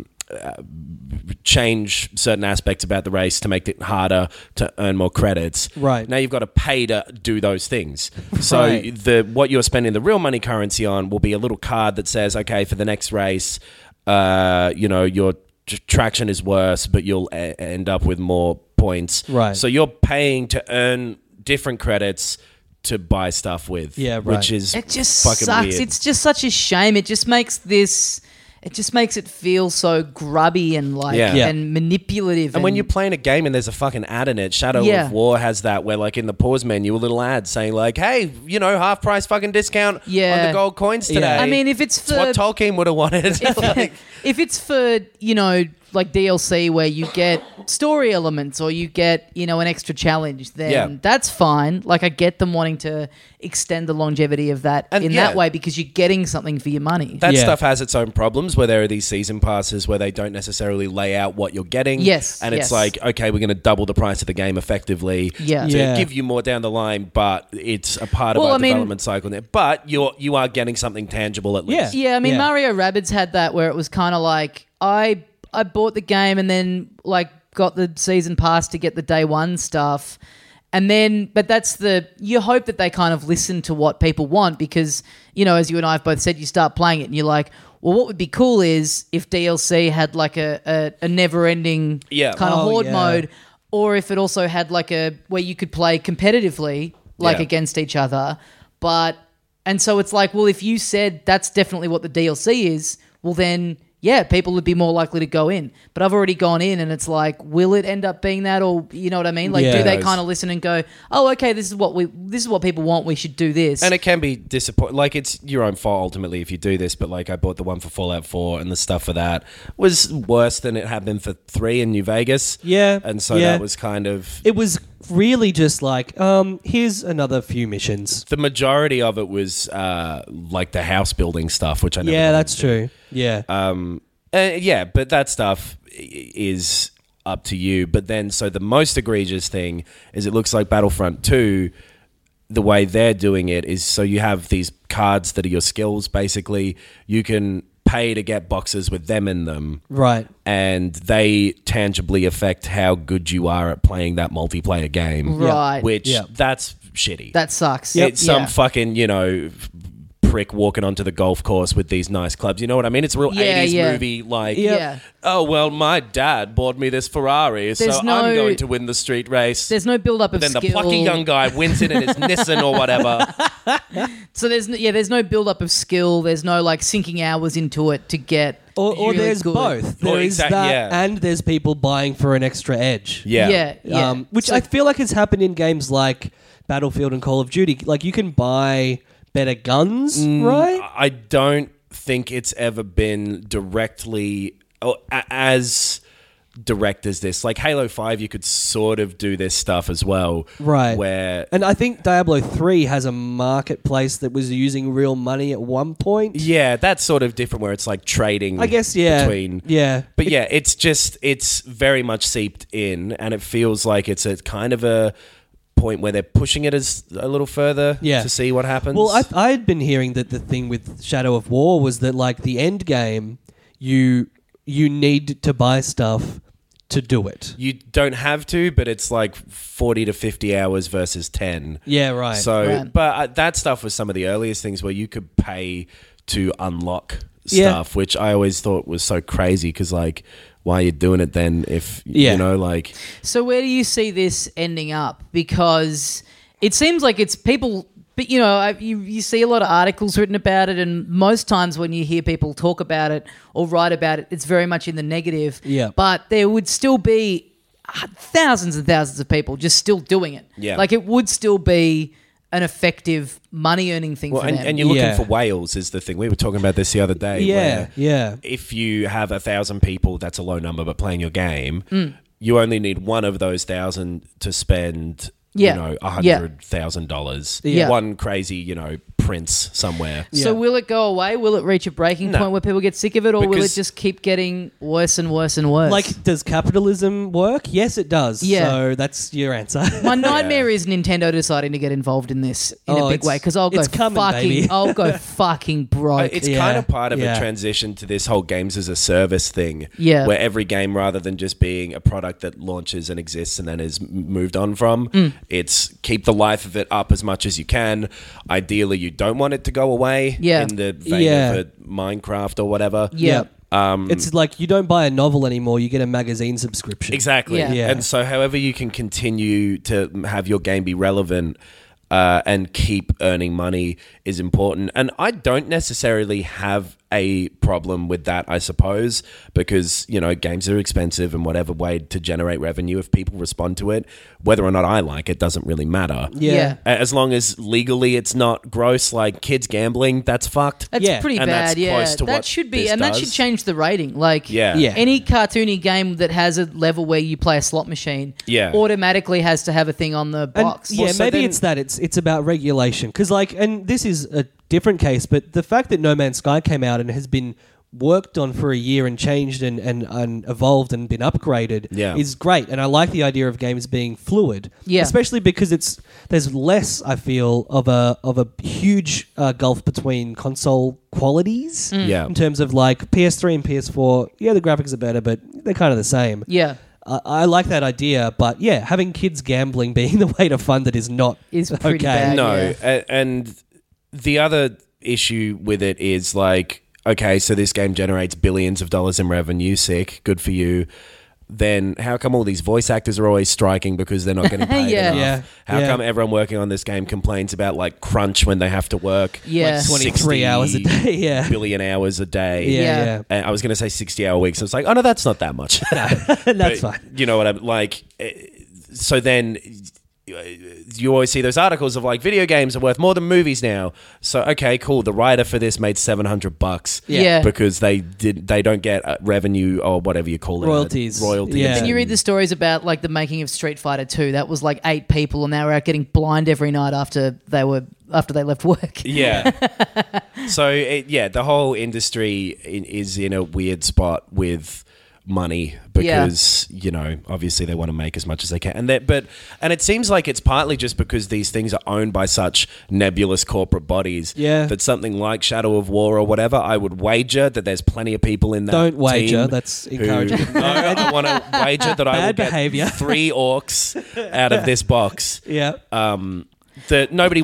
change certain aspects about the race to make it harder to earn more credits. Right. Now you've got to pay to do those things. So Right. what you're spending the real money currency on will be a little card that says, okay, for the next race, your traction is worse, but you'll end up with more points. Right. So you're paying to earn different credits to buy stuff with. Yeah, right. Which is It just fucking sucks. weird. It's just such a shame. It just makes it feel so grubby and Yeah. and manipulative. And when you're playing a game and there's a fucking ad in it, Shadow Yeah. of War has that where like in the pause menu, a little ad saying like, hey, half price fucking discount on Yeah. the gold coins today. Yeah. I mean, if it's for what Tolkien would have wanted. Like, if it's for like DLC where you get story elements or you get an extra challenge, then Yeah. that's fine. Like I get them wanting to extend the longevity of that And in yeah. that way because you're getting something for your money. that Yeah. stuff has its own problems where there are these season passes where they don't necessarily lay out what you're getting. Yes, And yes. it's like, okay, we're going to double the price of the game effectively Yeah. to Yeah. give you more down the line, but it's a part of Well, our I mean- development cycle there. But you are getting something tangible at least. Yeah, I mean Yeah. Mario Rabbids had that where it was kind of like I bought the game and then like got the season pass to get the day one stuff. And then, but you hope that they kind of listen to what people want because, as you and I have both said, you start playing it and you're like, well, what would be cool is if DLC had like a never-ending Yeah. kind of Oh, horde yeah. mode, or if it also had like where you could play competitively, like Yeah. against each other. And so it's like, well, if you said that's definitely what the DLC is, well then, yeah, people would be more likely to go in. But I've already gone in and it's like, will it end up being that or you know what I mean? Like Yeah. do they Those- kind of listen and go, "Oh, okay, this is what people want, we should do this." And it can be disappointing. Like, it's your own fault ultimately if you do this, but like I bought the one for Fallout 4 and the stuff for that was worse than it had been for 3 in New Vegas. Yeah, And so yeah. that was kind of... It was really just like, here's another few missions. The majority of it was like the house building stuff, which I never Yeah, got that's into. true. Yeah. Yeah, but that stuff is up to you. But then, so the most egregious thing is it looks like Battlefront 2, the way they're doing it is so you have these cards that are your skills, basically. You can pay to get boxes with them in them. Right. And they tangibly affect how good you are at playing that multiplayer game. Right. Which, Yeah. that's shitty. that sucks. It's some Yeah. fucking, prick walking onto the golf course with these nice clubs. You know what I mean? It's a real Yeah, 80s yeah. movie, like, Yeah. oh, well, my dad bought me this Ferrari, so There's I'm no- going to win the street race. There's no build up of Then the skill. plucky young guy wins it in his Nissan or whatever. So there's no build up of skill. There's no like sinking hours into it to get Or really there's good. both. There is exact- that, yeah. and there's people buying for an extra edge. Yeah. Yeah. Which So- I feel like has happened in games like Battlefield and Call of Duty. Like you can buy better guns, right? I don't think it's ever been directly as direct as this. Like Halo 5, you could sort of do this stuff as well. Right. Where... And I think Diablo 3 has a marketplace that was using real money at one point. Yeah, that's sort of different where it's like trading. I guess, yeah. Between, Yeah. but yeah, it's very much seeped in, and it feels like it's a kind of a point where they're pushing it as a little further Yeah. to see what happens. Well, I had been hearing that the thing with Shadow of War was that like the end game, you need to buy stuff to do it. you don't have to, but it's like 40 to 50 hours versus 10. Yeah, right. So, Right. but that stuff was some of the earliest things where you could pay to unlock Yeah. stuff, which I always thought was so crazy because, like, why are you doing it then if, Yeah. like... So where do you see this ending up? Because it seems like it's people, but you see a lot of articles written about it, and most times when you hear people talk about it or write about it, it's very much in the negative. Yeah. But there would still be thousands and thousands of people just still doing it. Yeah. Like it would still be an effective money-earning thing Well, for them. and you're looking Yeah. for whales is the thing. We were talking about this the other day. Yeah, where yeah. If you have 1,000 people, that's a low number, but playing your game, you only need one of those 1,000 to spend, Yeah. $100,000. Yeah. One crazy, prints somewhere. So will it go away? Will it reach a breaking point where people get sick of it, or will it Because- just keep getting worse and worse and worse? Like, does capitalism work? Yes, it does. Yeah. So that's your answer. my nightmare is Nintendo deciding to get involved in this in a Oh, big way, because I'll go it's coming, baby. I'll go fucking broke. It's Yeah, kind of part of yeah. a transition to this whole games as a service thing. Yeah. Where every game, rather than just being a product that launches and exists and then is moved on from, it's keep the life of it up as much as you can. Ideally, you don't want it to go away Yeah. in the vein Yeah. of a Minecraft or whatever. Yeah. It's like you don't buy a novel anymore; you get a magazine subscription. Exactly. Yeah. Yeah. And so however you can continue to have your game be relevant and keep earning money is important. And I don't necessarily have a problem with that, I suppose, because, you know, games are expensive and whatever way to generate revenue, if people respond to it, whether or not I like it doesn't really matter. Yeah. As long as legally it's not gross, like kids gambling, that's fucked. That's Yeah. pretty And bad, that's yeah. close to That what should be, this and that does. should change the rating. Like, Yeah. Yeah. any cartoony game that has a level where you play a slot machine Yeah. automatically has to have a thing on the And, box. yeah, Well, so maybe then- it's that. It's about regulation. Because, like, and this is a different case, but the fact that No Man's Sky came out and has been worked on for a year and changed and evolved and been upgraded is great. And I like the idea of games being fluid. Yeah. Especially because there's less, I feel, of a huge gulf between console qualities. Yeah. In terms of, like, PS3 and PS4, yeah, the graphics are better, but they're kind of the same. Yeah. I like that idea, but yeah, having kids gambling being the way to fund it is not Is pretty okay. bad. No, Yeah. and the other issue with it is like, okay, so this game generates billions of dollars in revenue. Sick, good for you. Then how come all these voice actors are always striking because they're not getting paid Yeah. enough? Yeah. How Yeah. come everyone working on this game complains about like crunch when they have to work? Yeah. like 23 hours a day, yeah. billion hours a day. Yeah, Yeah. yeah. And I was going to say 60-hour weeks. I was like, oh no, that's not that much. That's But fine. You know what I'm like? So then you always see those articles of like video games are worth more than movies now. So okay, cool. The writer for this made $700 Yeah. because they don't get revenue or whatever you call it, Royalties. royalties. Yeah. Then you read the stories about like the making of Street Fighter 2. That was like 8 people, and they were out getting blind every night after they left work. Yeah. So the whole industry is in a weird spot with money because you know, obviously they want to make as much as they can, and it seems like it's partly just because these things are owned by such nebulous corporate bodies. Yeah. That something like Shadow of War or whatever, I would wager that there's plenty of people in that. Don't wager. team That's who- encouraging. No, I want to wager that I will Bad get behaviour. 3 orcs out of this box. Yeah. That nobody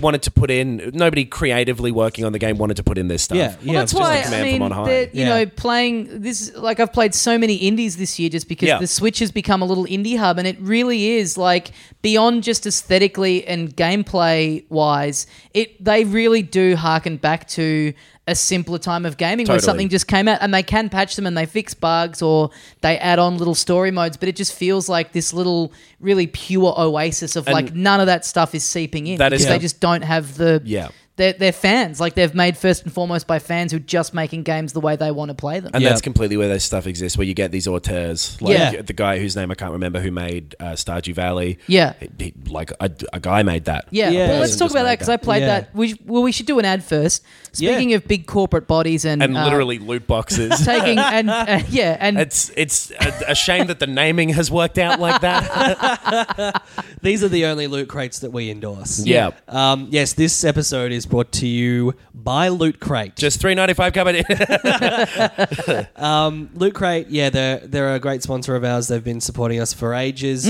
creatively working on the game wanted to put in this stuff. Yeah, Well, that's Just why like Man I mean, from on high. that, you Yeah. know, playing this, like I've played so many indies this year just because Yeah. the Switch has become a little indie hub, and it really is like beyond just aesthetically and gameplay wise, they really do harken back to a simpler time of gaming where Totally. something just came out, and they can patch them and they fix bugs or they add on little story modes, but it just feels like this little really pure oasis of like none of that stuff is seeping in That is because they the- just don't have the Yeah. They're fans. Like, they've made first and foremost by fans who are just making games the way they want to play them. And Yeah. that's completely where this stuff exists, where you get these auteurs. Like Yeah. the guy whose name I can't remember who made Stardew Valley. Yeah. Like a guy made that. Yeah. Yeah. Well, let's Person talk just about that made because I played Yeah. that. We should do an ad first. Speaking of big corporate bodies and literally loot boxes. taking and and It's a shame that the naming has worked out like that. These are the only loot crates that we endorse. Yeah. Yes, this episode is brought to you by Loot Crate. Just $3.95 covered in. Loot Crate, yeah, they're a great sponsor of ours. They've been supporting us for ages.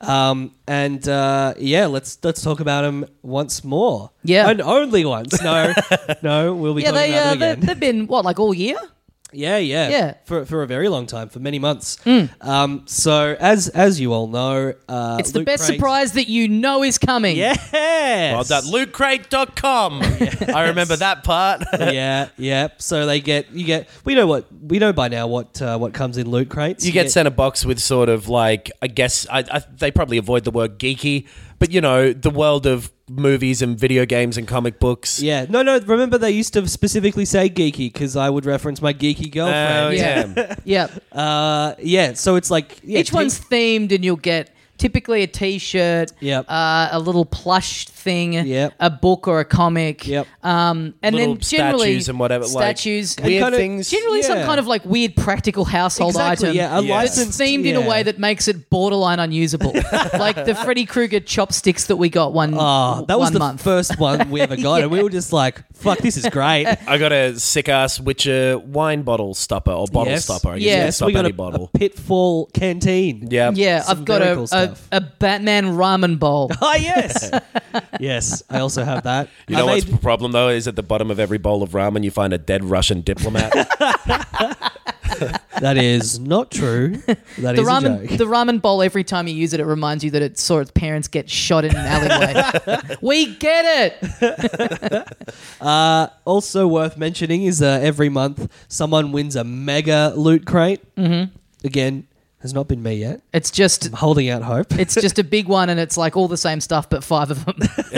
Let's talk about them once more. Yeah. And only once. No, we'll be yeah, talking about them again. they've been what, like all year? Yeah. Yeah. For a very long time, for many months. So as you all know, It's the Loot best Crate- surprise that you know is coming. Yes. Well done. LootCrate.com. I remember that part. yeah. So we know by now what comes in Loot Crates. You get sent a box with sort of like, I guess, they probably avoid the word geeky, but you know, the world of movies and video games and comic books. Yeah, no. Remember, they used to specifically say geeky because I would reference my geeky girlfriend. Oh, yeah. Yeah. So it's like Each one's themed, and you'll get typically a T-shirt, Yep. a little plush thing, Yep. a book or a comic, Yep. and Little then generally statues and whatever, like, statues, weird kind of- things. generally some Yeah. kind of like weird practical household Exactly, item. yeah, a Yeah. licensed Themed in a way that makes it borderline unusable, like the Freddy Krueger chopsticks that we got one that was one the month. first one we ever got, and we were just like, "Fuck, this is great." I got a sick ass Witcher wine bottle stopper or bottle Yes. stopper. I guess Yeah. you can Yes, stop we got any a bottle. Pitfall canteen. Yeah. Yeah, Some I've got very cool a stuff. Batman ramen bowl. Oh yes, yes. I also have that. You know I what's made- the problem though is at the bottom of every bowl of ramen you find a dead Russian diplomat. That is not true. That The is a joke. the ramen bowl, every time you use it, it reminds you that it saw its parents get shot in an alleyway. We get it. Also worth mentioning is every month someone wins a mega loot crate. Mm-hmm. Again, has not been me yet. It's just Holding out hope. it's just a big one, and it's like all the same stuff, but 5 of them.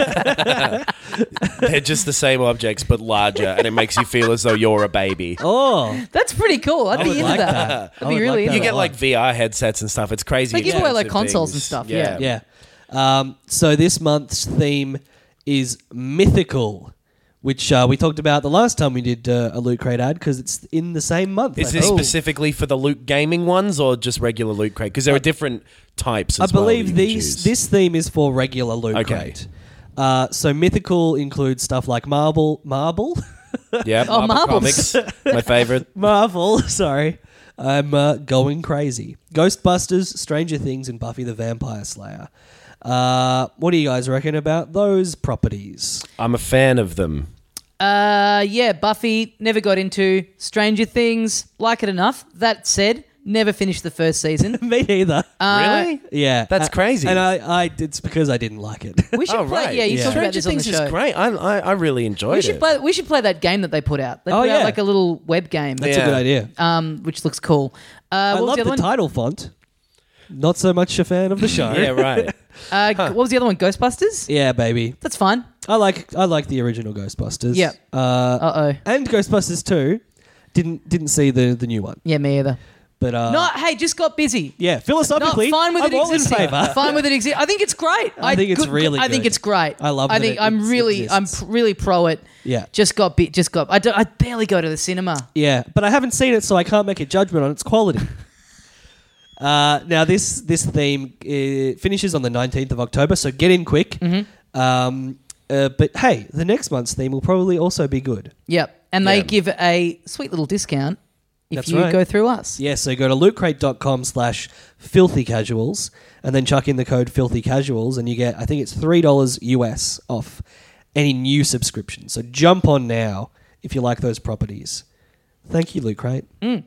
They're just the same objects but larger, and it makes you feel as though you're a baby. Oh, That's pretty cool. I'd be would into like that. that. I I'd be would really like that into You a get lot. like VR headsets and stuff. It's crazy. They give away, like, expensive consoles and things. stuff, yeah. yeah. So this month's theme is mythical, which we talked about the last time we did a loot crate ad because it's in the same month. Is I this think. specifically for the loot gaming ones or just regular loot crate? Because there are different types I as well that believe you can choose. this theme is for regular loot Okay. crate. So mythical includes stuff like Marvel. Yeah, Oh, Marvel marbles. Comics, my favorite. Marvel, sorry. I'm going crazy. Ghostbusters, Stranger Things, and Buffy the Vampire Slayer. What do you guys reckon about those properties? I'm a fan of them. Yeah, Buffy, never got into. Stranger Things, like it enough. That said, never finished the first season. Me neither. Really? Yeah. That's crazy. And I it's because I didn't like it. We should Oh, play. right. Yeah, you Yeah. talked about Stranger this on the Things show. is great. I really enjoyed it. We should play that game that they put out. They Oh, put out yeah. like a little web game, That's Yeah. a good idea. which looks cool. I What was love the the other one? title font. Not so much a fan of the show. Yeah, right. What was the other one? Ghostbusters. Yeah, baby. That's fine. I like the original Ghostbusters. Yeah. Uh-oh. And Ghostbusters 2. Didn't see the new one. Yeah, me either. But No, hey, just got busy. yeah, No, philosophically, fine with I'm it all in existing. favor. Fine with it existing. I think it's great. I think it's really I think good. it's great. I love I that think it I'm really exists. really pro it. Yeah. Just got. I barely go to the cinema. Yeah, but I haven't seen it, so I can't make a judgment on its quality. Now, this theme finishes on the 19th of October, so get in quick. Mm-hmm. But hey, the next month's theme will probably also be good. Yep. And they Yeah. give a sweet little discount if That's you right. go through us. Yeah, so go to lootcrate.com/filthycasuals and then chuck in the code filthycasuals and you get, I think it's $3 US off any new subscription. So jump on now if you like those properties. Thank you, Loot Crate.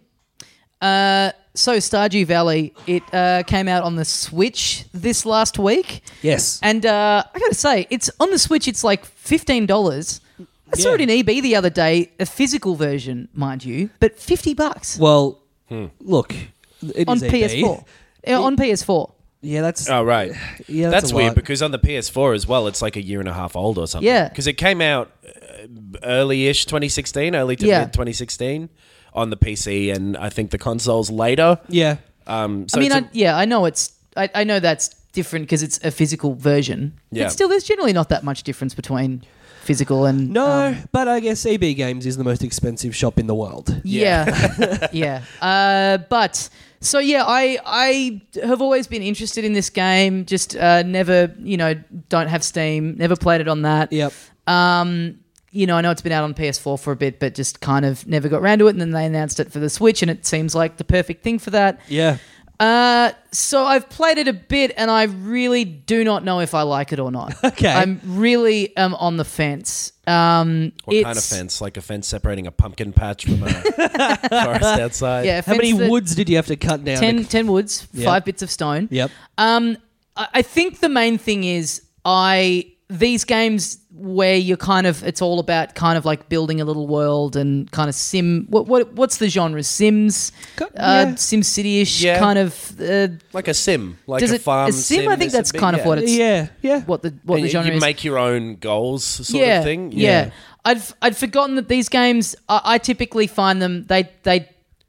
So Stardew Valley, it came out on the Switch this last week. Yes. And I got to say, it's on the Switch. It's like $15. I saw Yeah. it in EB the other day, a physical version, mind you, but $50 Well, look, it on is EB. PS4. On PS4. Yeah, that's Oh, right. yeah, That's a weird lot. because on the PS4 as well, it's like a year and a half old or something. Yeah. Because it came out early-ish 2016, early to Yeah. mid 2016 on the PC and I think the consoles later. Yeah. So I mean, it's a- I know I know that's different because it's a physical version. Yeah. But still, there's generally not that much difference between physical and No, but I guess EB Games is the most expensive shop in the world. Yeah, yeah. But so yeah, I have always been interested in this game. Just never, don't have Steam. Never played it on that. Yep. I know it's been out on PS4 for a bit, but just kind of never got around to it. And then they announced it for the Switch, and it seems like the perfect thing for that. Yeah. So I've played it a bit, and I really do not know if I like it or not. Okay. I'm really on the fence. what kind of fence? Like a fence separating a pumpkin patch from a forest outside? Yeah, a How many fence that- woods did you have to cut down? 10 woods, Yep. 5 bits of stone. Yep. I think the main thing is these games where you're it's all about kind of like building a little world and kind of what's the genre? Sims, yeah. Sim City-ish Yeah. kind of. Like a sim, like Does a it- farm a sim? I think this, a that's bit- kind of what it's. Yeah. Yeah. What the And genre you is. make your own goals sort of thing. Yeah. I'd forgotten that these games. I typically find them. They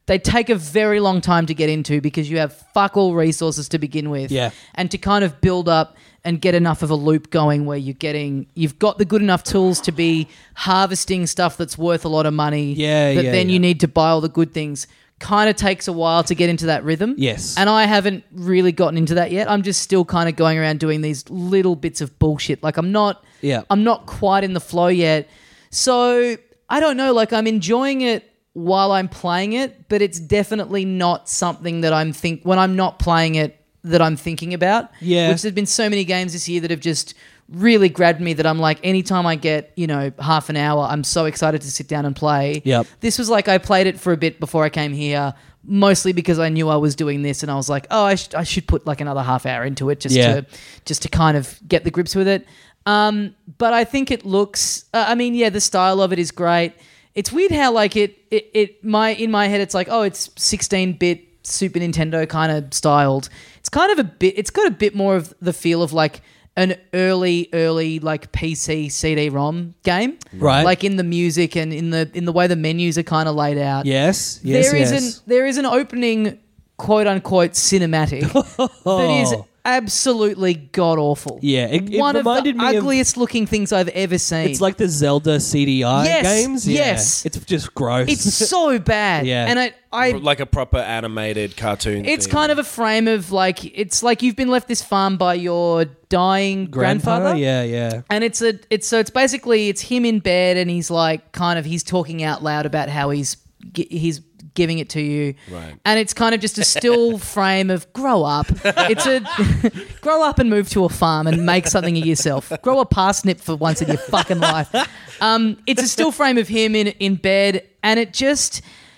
they take a very long time to get into because you have fuck all resources to begin with. Yeah. And to kind of build up and get enough of a loop going where you've got the good enough tools to be harvesting stuff that's worth a lot of money. Yeah, But yeah, then yeah. you need to buy all the good things. Kind of takes a while to get into that rhythm. Yes. And I haven't really gotten into that yet. I'm just still kind of going around doing these little bits of bullshit. Like I'm not quite in the flow yet. So I don't know, like I'm enjoying it while I'm playing it, but it's definitely not something that when I'm not playing it that I'm thinking about. Yeah. Which there's been so many games this year that have just really grabbed me that I'm like, anytime I get, half an hour, I'm so excited to sit down and play. Yep. This was like I played it for a bit before I came here, mostly because I knew I was doing this and I was like, oh, I should put like another half hour into it just to kind of get the grips with it. But I think it looks, the style of it is great. It's weird how like in my head it's like, oh, it's 16-bit Super Nintendo kind of styled. It's kind of it's got a bit more of the feel of like an early like PC CD-ROM game, Right. Like in the music and in the way the menus are kind of laid out. Yes. There is an opening quote unquote cinematic that is absolutely god awful. Yeah, it one of reminded the me of- ugliest looking things I've ever seen. It's like the Zelda CDI Yes, games. Yeah. yes. It's just gross. it's so bad. Yeah. And I Like a proper animated cartoon. it's thing. kind of a frame of like it's like you've been left this farm by your dying grandfather. Yeah. And it's basically him in bed and he's like he's talking out loud about how he's giving it to you. Right. And it's kind of just a still frame of grow up. It's a grow up and move to a farm and make something of yourself. Grow a parsnip for once in your fucking life. It's a still frame of him in bed and it sounds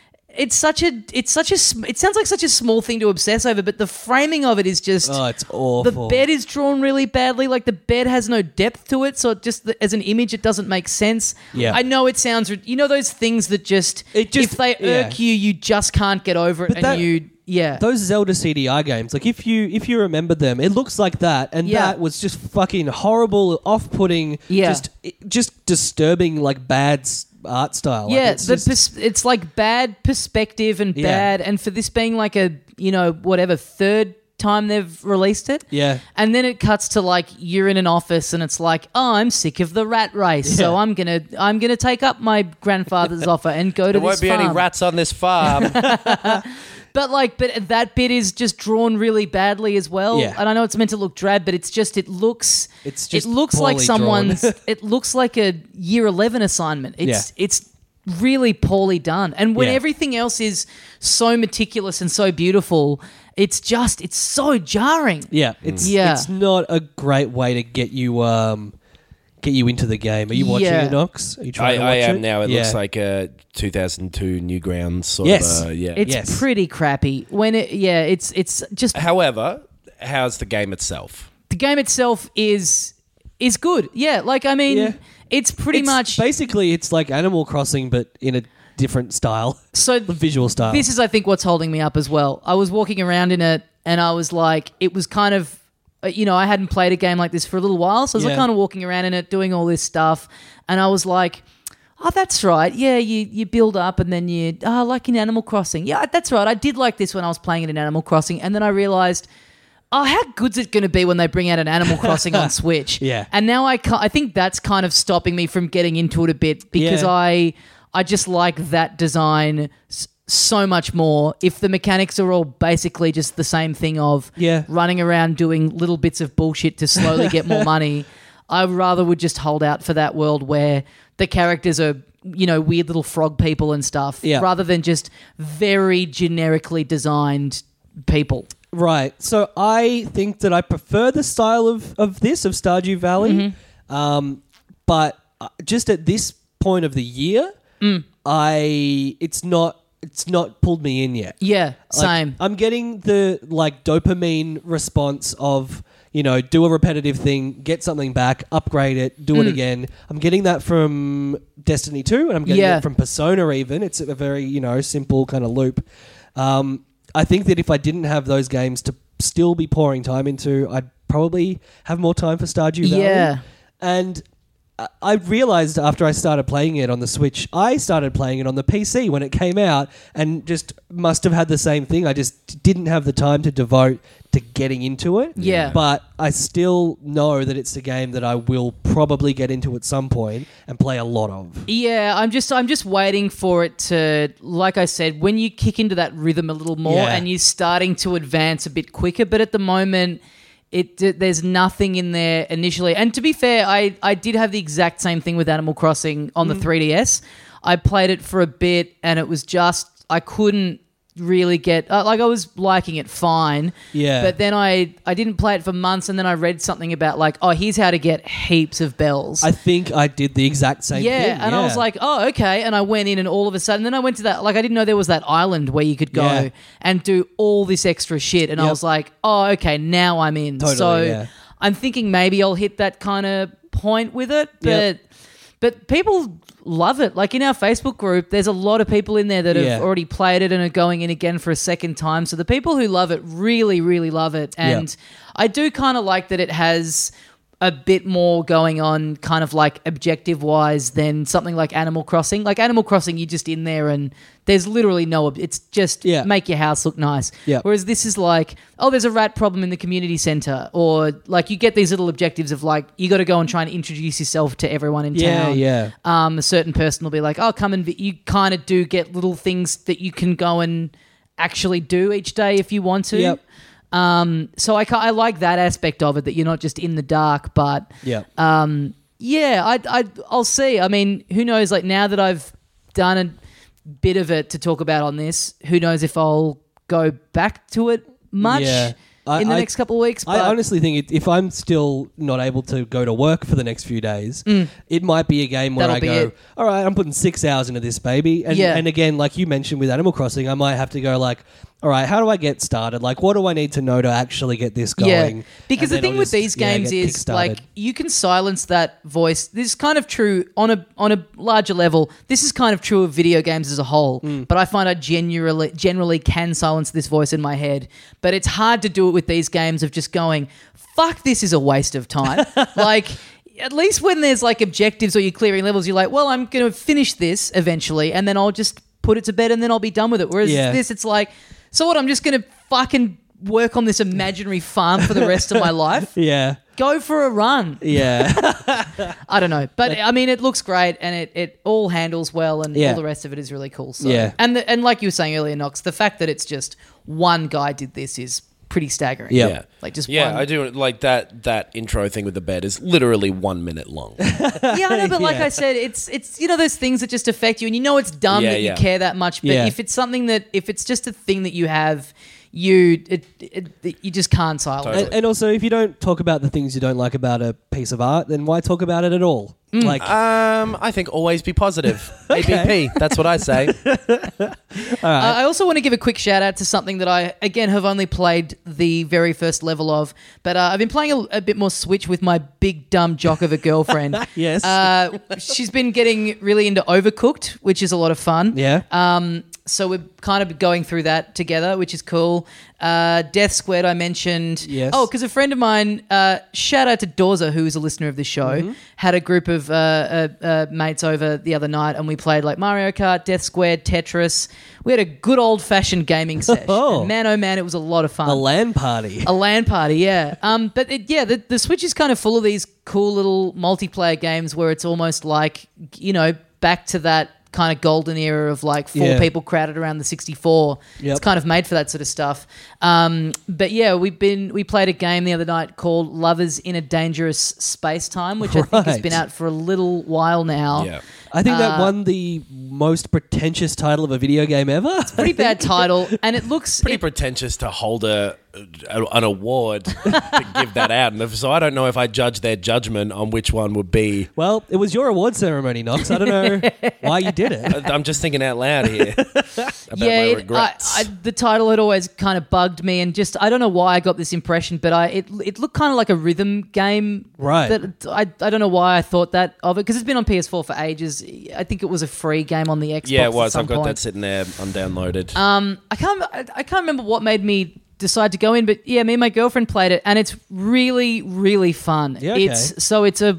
like such a small thing to obsess over, but the framing of it is just it's awful. the bed is drawn really badly. Like the bed has no depth to it, so it just as an image, it doesn't make sense. Yeah. I know it sounds. Those things that if they irk you, you just can't get over it, But those Zelda CDI games, like if you remember them, it looks like that, and Yeah. that was just fucking horrible, off-putting, Yeah. just disturbing, like bad art style. Like, Yeah, it's just- it's like bad perspective and Yeah. bad, and for this being like a third time they've released it. Yeah. And then it cuts to like you're in an office and it's like, oh, I'm sick of the rat race, so I'm gonna take up my grandfather's offer and go to There this won't be any farm. rats on this farm. But that bit is just drawn really badly as well. Yeah. And I know it's meant to look drab, but it looks just like poorly someone's drawn. it looks like a year 11 assignment. It's really poorly done. And when Yeah. everything else is so meticulous and so beautiful, it's so jarring. yeah, Yeah. it's not a great way to get you into the game. Are you watching Yeah. it, Knox? Are you trying to I watch am it? now. It Yeah. looks like a 2002 Newgrounds sort Yes. of. Yeah. It's Yes. pretty crappy. it's just However, how's the game itself? the game itself is good. Yeah, like I mean, Yeah. it's pretty much basically it's like Animal Crossing, but in a different style, so the visual style. This is, I think, what's holding me up as well. I was walking around in it, and I was like, it was kind of, I hadn't played a game like this for a little while, so I was like Yeah. kind of walking around in it, doing all this stuff, and I was like, oh, that's right. Yeah, you build up, and then like in Animal Crossing. Yeah, that's right. I did like this when I was playing it in Animal Crossing, and then I realized, oh, how good's it going to be when they bring out an Animal Crossing on Switch? Yeah. And now I think that's kind of stopping me from getting into it a bit because Yeah. I just like that design so much more. If the mechanics are all basically just the same thing of running around doing little bits of bullshit to slowly get more money, I rather would just hold out for that world where the characters are, weird little frog people and stuff, rather than just very generically designed people. Right. So I think that I prefer the style of Stardew Valley. Mm-hmm. But just at this point of the year, it's not pulled me in yet. Yeah, Like, same. I'm getting the dopamine response of, do a repetitive thing, get something back, upgrade it, do it again. I'm getting that from Destiny 2 and I'm getting it from Persona even. It's a very, simple kind of loop. I think that if I didn't have those games to still be pouring time into, I'd probably have more time for Stardew Valley. Yeah. And I realized after I started playing it on the Switch, I started playing it on the PC when it came out and just must have had the same thing. I just didn't have the time to devote to getting into it. Yeah. But I still know that it's a game that I will probably get into at some point and play a lot of. Yeah, I'm just waiting for it to, like I said, when you kick into that rhythm a little more and you're starting to advance a bit quicker. But at the moment, there's nothing in there initially. And to be fair, I did have the exact same thing with Animal Crossing on the 3DS. I played it for a bit and it was just, I couldn't really get, I was liking it fine. Yeah. But then I didn't play it for months and then I read something about like, oh, here's how to get heaps of bells. I think I did the exact same thing. And I was like, oh, okay. And I went in and all of a sudden, then I went to that, like I didn't know there was that island where you could go and do all this extra shit. And I was like, oh, okay, now I'm in. Totally, I'm thinking maybe I'll hit that kind of point with it. But people love it. Like in our Facebook group, there's a lot of people in there that have already played it and are going in again for a second time. So the people who love it really, really love it. And I do kind of like that it has a bit more going on kind of like objective-wise than something like Animal Crossing. Like Animal Crossing, you're just in there and there's literally no... It's just make your house look nice. Yeah. Whereas this is like, oh, there's a rat problem in the community centre, or like you get these little objectives of like you got to go and try and introduce yourself to everyone in town. A certain person will be like, oh, come and... You kind of do get little things that you can go and actually do each day if you want to. Yep. So I like that aspect of it, that you're not just in the dark, but I'll see. I mean, who knows? Like now that I've done a bit of it to talk about on this, who knows if I'll go back to it much in the next couple of weeks. But I honestly think if I'm still not able to go to work for the next few days, it might be a game where That'll I go, be it. all right, I'm putting 6 hours into this baby. And again, like you mentioned with Animal Crossing, I might have to go like, all right, how do I get started? Like, what do I need to know to actually get this going? Yeah, because the And then thing I'll with just, these games get is kick-started. like you can silence that voice. This is kind of true on a larger level. This is kind of true of video games as a whole. But I find I generally can silence this voice in my head. But it's hard to do it with these games of just going, fuck, this is a waste of time. Like, at least when there's like objectives or you're clearing levels, you're like, well, I'm going to finish this eventually and then I'll just put it to bed and then I'll be done with it. Whereas this, it's like, so what, I'm just going to fucking work on this imaginary farm for the rest of my life? Yeah. Go for a run. Yeah. I don't know. But I mean, it looks great and it all handles well and all the rest of it is really cool. So, and like you were saying earlier, Knox, the fact that it's just one guy did this is pretty staggering. Yeah. Like just Yeah, one. I do like that intro thing with the bed is literally 1 minute long. Yeah, I know, but like I said, it's you know those things that just affect you and you know it's dumb that you care that much, but if it's something that, if it's just a thing that you have, you just can't silence Totally. it. And also, if you don't talk about the things you don't like about a piece of art, then why talk about it at all? Like, I think always be positive. ABP, that's what I say. I also want to give a quick shout out to something that I, again, have only played the very first level of, but I've been playing a bit more Switch with my big dumb jock of a girlfriend. Yes. She's been getting really into Overcooked, which is a lot of fun. yeah. So we're kind of going through that together, which is cool. Death Squared, I mentioned. Yes. Oh, because a friend of mine, shout out to Dorza, who is a listener of the show, had a group of mates over the other night, and we played like Mario Kart, Death Squared, Tetris. We had a good old-fashioned gaming session. And man, oh man, it was a lot of fun. A LAN party. A LAN party, yeah. But the Switch is kind of full of these cool little multiplayer games where it's almost like, you know, back to that kind of golden era of like four people crowded around the 64. It's kind of made for that sort of stuff. But yeah, we played a game the other night called Lovers in a Dangerous Space Time, which I think has been out for a little while now. Yeah. I think that won the most pretentious title of a video game ever. Pretty bad title, and it looks Pretty pretentious to hold an award to give that out. And so I don't know if I judge their judgment on which one would be. Well, it was your award ceremony, Knox. I don't know why you did it. I'm just thinking out loud here about my regrets. the title had always kind of bugged me, and just I don't know why I got this impression, but it looked kind of like a rhythm game, Right. That I don't know why I thought that of it, because it's been on PS4 for ages. I think it was a free game on the Xbox. Yeah, it was. At some I've got point. that sitting there undownloaded. I can't remember what made me decide to go in, but yeah, me and my girlfriend played it, and it's really, really fun. Yeah, okay. It's a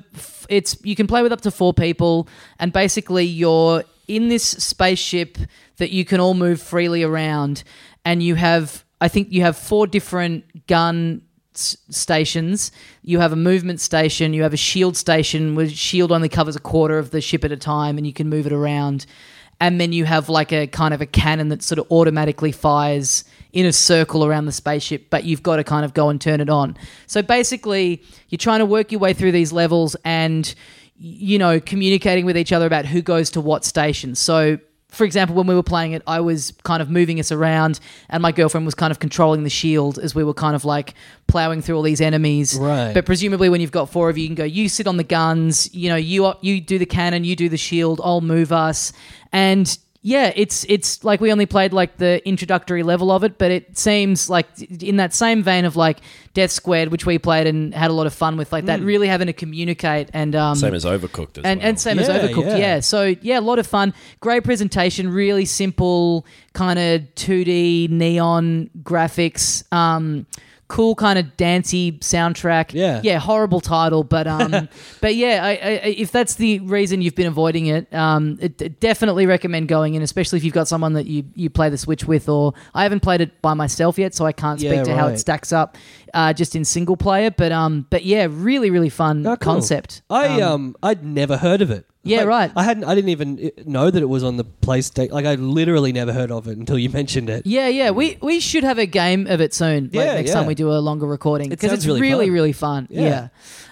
you can play with up to 4 people, and basically you're in this spaceship that you can all move freely around, and I think you have 4 different gun stations. You have a movement station, you have a shield station where shield only covers a quarter of the ship at a time and you can move it around. And then you have like a kind of a cannon that sort of automatically fires in a circle around the spaceship, but you've got to kind of go and turn it on. So basically, you're trying to work your way through these levels and, you know, communicating with each other about who goes to what station. So, for example, when we were playing it, I was kind of moving us around and my girlfriend was kind of controlling the shield as we were kind of like plowing through all these enemies. Right. But presumably when you've got 4 of you, you can go, you sit on the guns, you know, you do the cannon, you do the shield, I'll move us. And yeah, it's like we only played like the introductory level of it, but it seems like in that same vein of like Death Squared, which we played and had a lot of fun with, like that really having to communicate and same as Overcooked as well. And same as Overcooked, yeah. So yeah, a lot of fun. Great presentation, really simple kind of 2D neon graphics. Cool kind of dancey soundtrack. Yeah, horrible title, but but yeah, I, if that's the reason you've been avoiding it, definitely recommend going in, especially if you've got someone that you play the Switch with. Or I haven't played it by myself yet, so I can't speak to how it stacks up just in single player. But yeah, really really fun concept. I'd never heard of it. Yeah, right. I didn't even know that it was on the PlayStation. Like, I literally never heard of it until you mentioned it. Yeah. We should have a game of it soon. Next time we do a longer recording, because it's really fun. Yeah.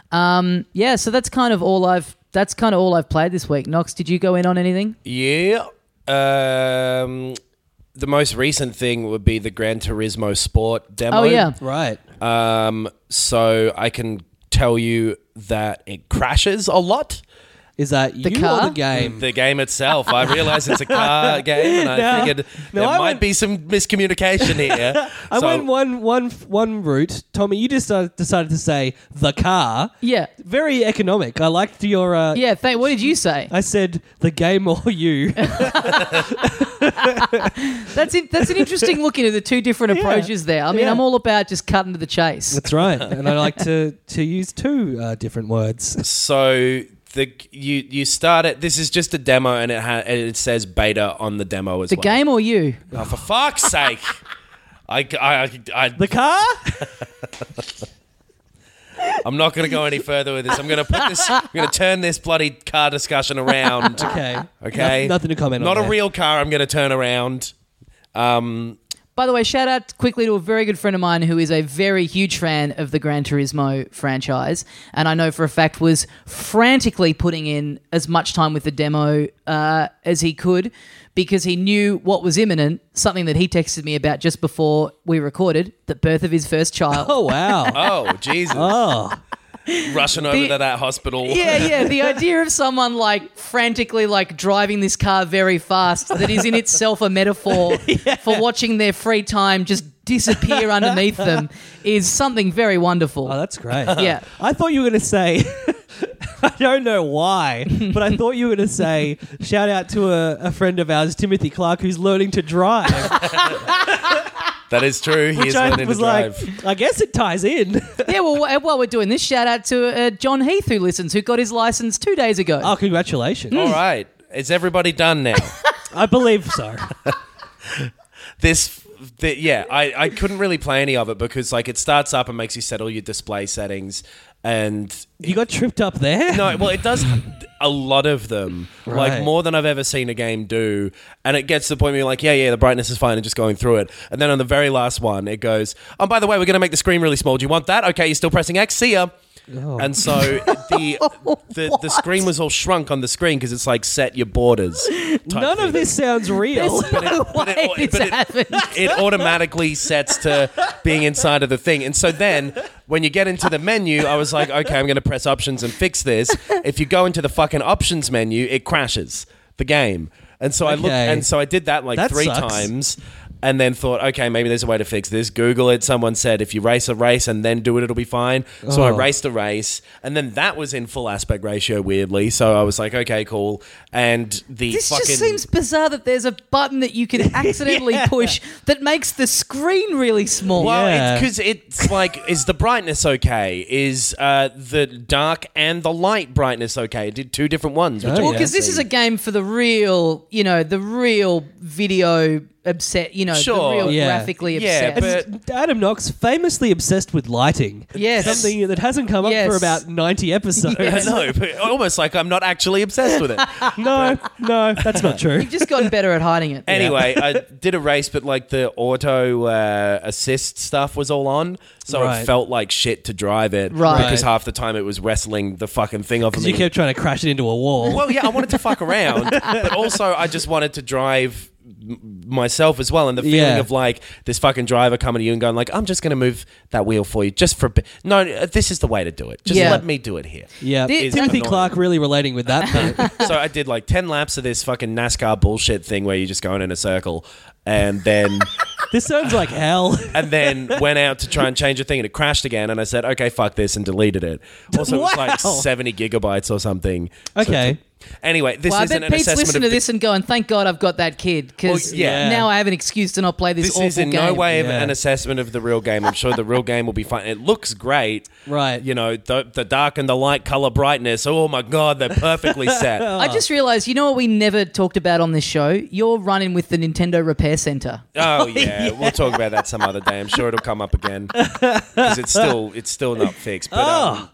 So that's kind of all I've played this week. Knox, did you go in on anything? Yeah. The most recent thing would be the Gran Turismo Sport demo. Oh yeah, right. So I can tell you that it crashes a lot. Is that you car? or the game? The game itself. I realise it's a car game, and I figured there might be some miscommunication here. I went one route. Tommy, you just decided to say the car. Yeah. Very economic. I liked your... what did you say? I said the game or you. That's an interesting look into the two different approaches there. I mean, I'm all about just cutting to the chase. That's right. And I like to use 2 different words. So... You start it. This is just a demo, and it says beta on the demo as well. The game or you? Oh, for fuck's sake! The car? I'm not going to go any further with this. I'm going to turn this bloody car discussion around. Okay. Nothing to comment on. Not a real car. I'm going to turn around. By the way, shout out quickly to a very good friend of mine who is a very huge fan of the Gran Turismo franchise, and I know for a fact was frantically putting in as much time with the demo as he could, because he knew what was imminent, something that he texted me about just before we recorded, the birth of his first child. Oh, wow. Oh, Jesus. Oh. Rushing over to that hospital. Yeah. The idea of someone like frantically like driving this car very fast, that is in itself a metaphor for watching their free time just disappear underneath them, is something very wonderful. Oh, that's great. Yeah. I thought you were going to say... I don't know why, but I thought you were going to say, shout out to a friend of ours, Timothy Clark, who's learning to drive. That is true. He is learning to drive. I guess it ties in. Yeah, well, while we're doing this, shout out to John Heath, who listens, who got his license 2 days ago. Oh, congratulations. All right. Is everybody done now? I believe so. I couldn't really play any of it because like it starts up and makes you set all your display settings, and you got tripped up there? No, well, it does a lot of them, right. Like more than I've ever seen a game do, and it gets to the point where you're like, yeah, the brightness is fine, and just going through it, and then on the very last one, it goes, oh, by the way, we're going to make the screen really small. Do you want that? Okay, you're still pressing X. See ya. Oh. And so the screen was all shrunk on the screen because it's like set your borders. None of this sounds real. It automatically sets to being inside of the thing. And so then when you get into the menu, I was like, okay, I'm going to press options and fix this. If you go into the fucking options menu, it crashes the game. And so I looked, and so I did that like 3 times. and then thought, okay, maybe there's a way to fix this. Google it. Someone said if you race a race and then do it, it'll be fine. So I raced a race, and then that was in full aspect ratio, weirdly. So I was like, okay, cool. And This just seems bizarre that there's a button that you can accidentally push that makes the screen really small. Well, because it's like, is the brightness okay? Is the dark and the light brightness okay? It did two different ones. Well, because this is a game for the real, the real video Sure. the real graphically obsessed. but Adam Knox famously obsessed with lighting. Yes. Something that hasn't come up for about 90 episodes. I know, but almost like I'm not actually obsessed with it. No, that's not true. You've just gotten better at hiding it. Anyway, I did a race, but like the auto assist stuff was all on, so Right. it felt like shit to drive it. Right. Because half the time it was wrestling the fucking thing off of Because me. you kept trying to crash it into a wall. Well, yeah, I wanted to fuck around, but also I just wanted to drive myself as well, and the feeling of like this fucking driver coming to you and going like, I'm just going to move that wheel for you just for a bit. No, this is the way to do it. Just let me do it here. Yeah, Is Timothy annoying. Clark really relating with that bit. So I did like 10 laps of this fucking NASCAR bullshit thing where you're just going in a circle, and then This sounds like hell. and then went out to try and change a thing, and it crashed again, and I said, okay, fuck this, and deleted it. Also, it was like Wow. 70 gigabytes or something. So Okay. anyway, this Well, I isn't bet an Pete's assessment listening of to this and going, thank God I've got that kid, because Well, yeah. now I have an excuse to not play this This awful is in game. no way Yeah. an assessment of the real game. I'm sure the real game will be fine. It looks great. Right. You know, the dark and the light color brightness. Oh my God, they're perfectly set. I just realised, you know what we never talked about on this show? Your run-in with the Nintendo Repair Centre. Oh yeah. We'll talk about that some other day. I'm sure it'll come up again because it's still not fixed. But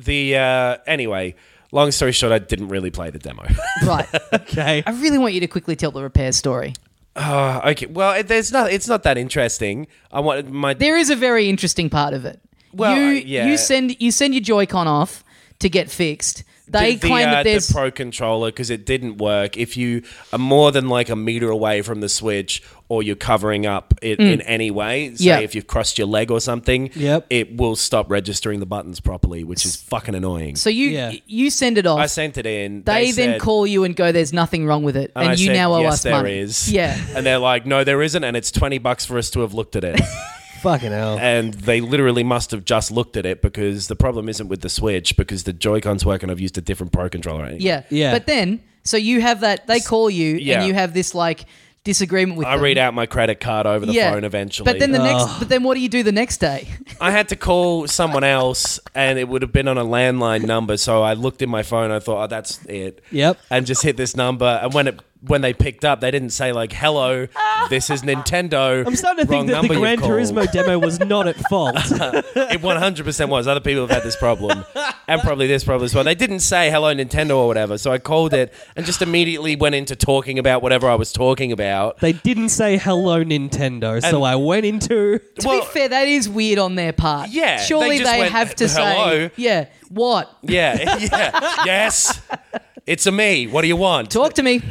anyway, long story short, I didn't really play the demo. Right. Okay. I really want you to quickly tell the repair story. Okay. Well, it's not that interesting. I want my. There is a very interesting part of it. Well, you send your Joy-Con off to get fixed. They claim that there's the Pro Controller, because it didn't work. If you are more than like a meter away from the Switch, or you're covering up it in any way, say if you've crossed your leg or something, it will stop registering the buttons properly, which is fucking annoying. So you send it off. I sent it in. They then said, call you and go, "There's nothing wrong with it," and I you said, now owe yes, us there money. is. Yeah. And they're like, no, there isn't, and it's $20 for us to have looked at it. Fucking hell. And they literally must have just looked at it, because the problem isn't with the Switch, because the Joy-Cons work and I've used a different Pro Controller. Anyway. Yeah. But then, so you have that, they call you Yeah. and you have this like disagreement with I them. read out my credit card over the phone eventually. But then but then what do you do the next day? I had to call someone else, and it would have been on a landline number. So I looked in my phone. I thought, oh, that's it. Yep. And just hit this number. And when they picked up, they didn't say like, "Hello, this is Nintendo." I'm starting to think that the Gran Turismo demo was not at fault. It 100% was. Other people have had this problem, and probably this problem as well. They didn't say "Hello, Nintendo" or whatever. So I called it and just immediately went into talking about whatever I was talking about. They didn't say hello Nintendo, so I went into... To be fair, that is weird on their part. Yeah, Surely they just they went, have to "Hello?" say, what? Yeah, yes. It's a me. What do you want? Talk to me.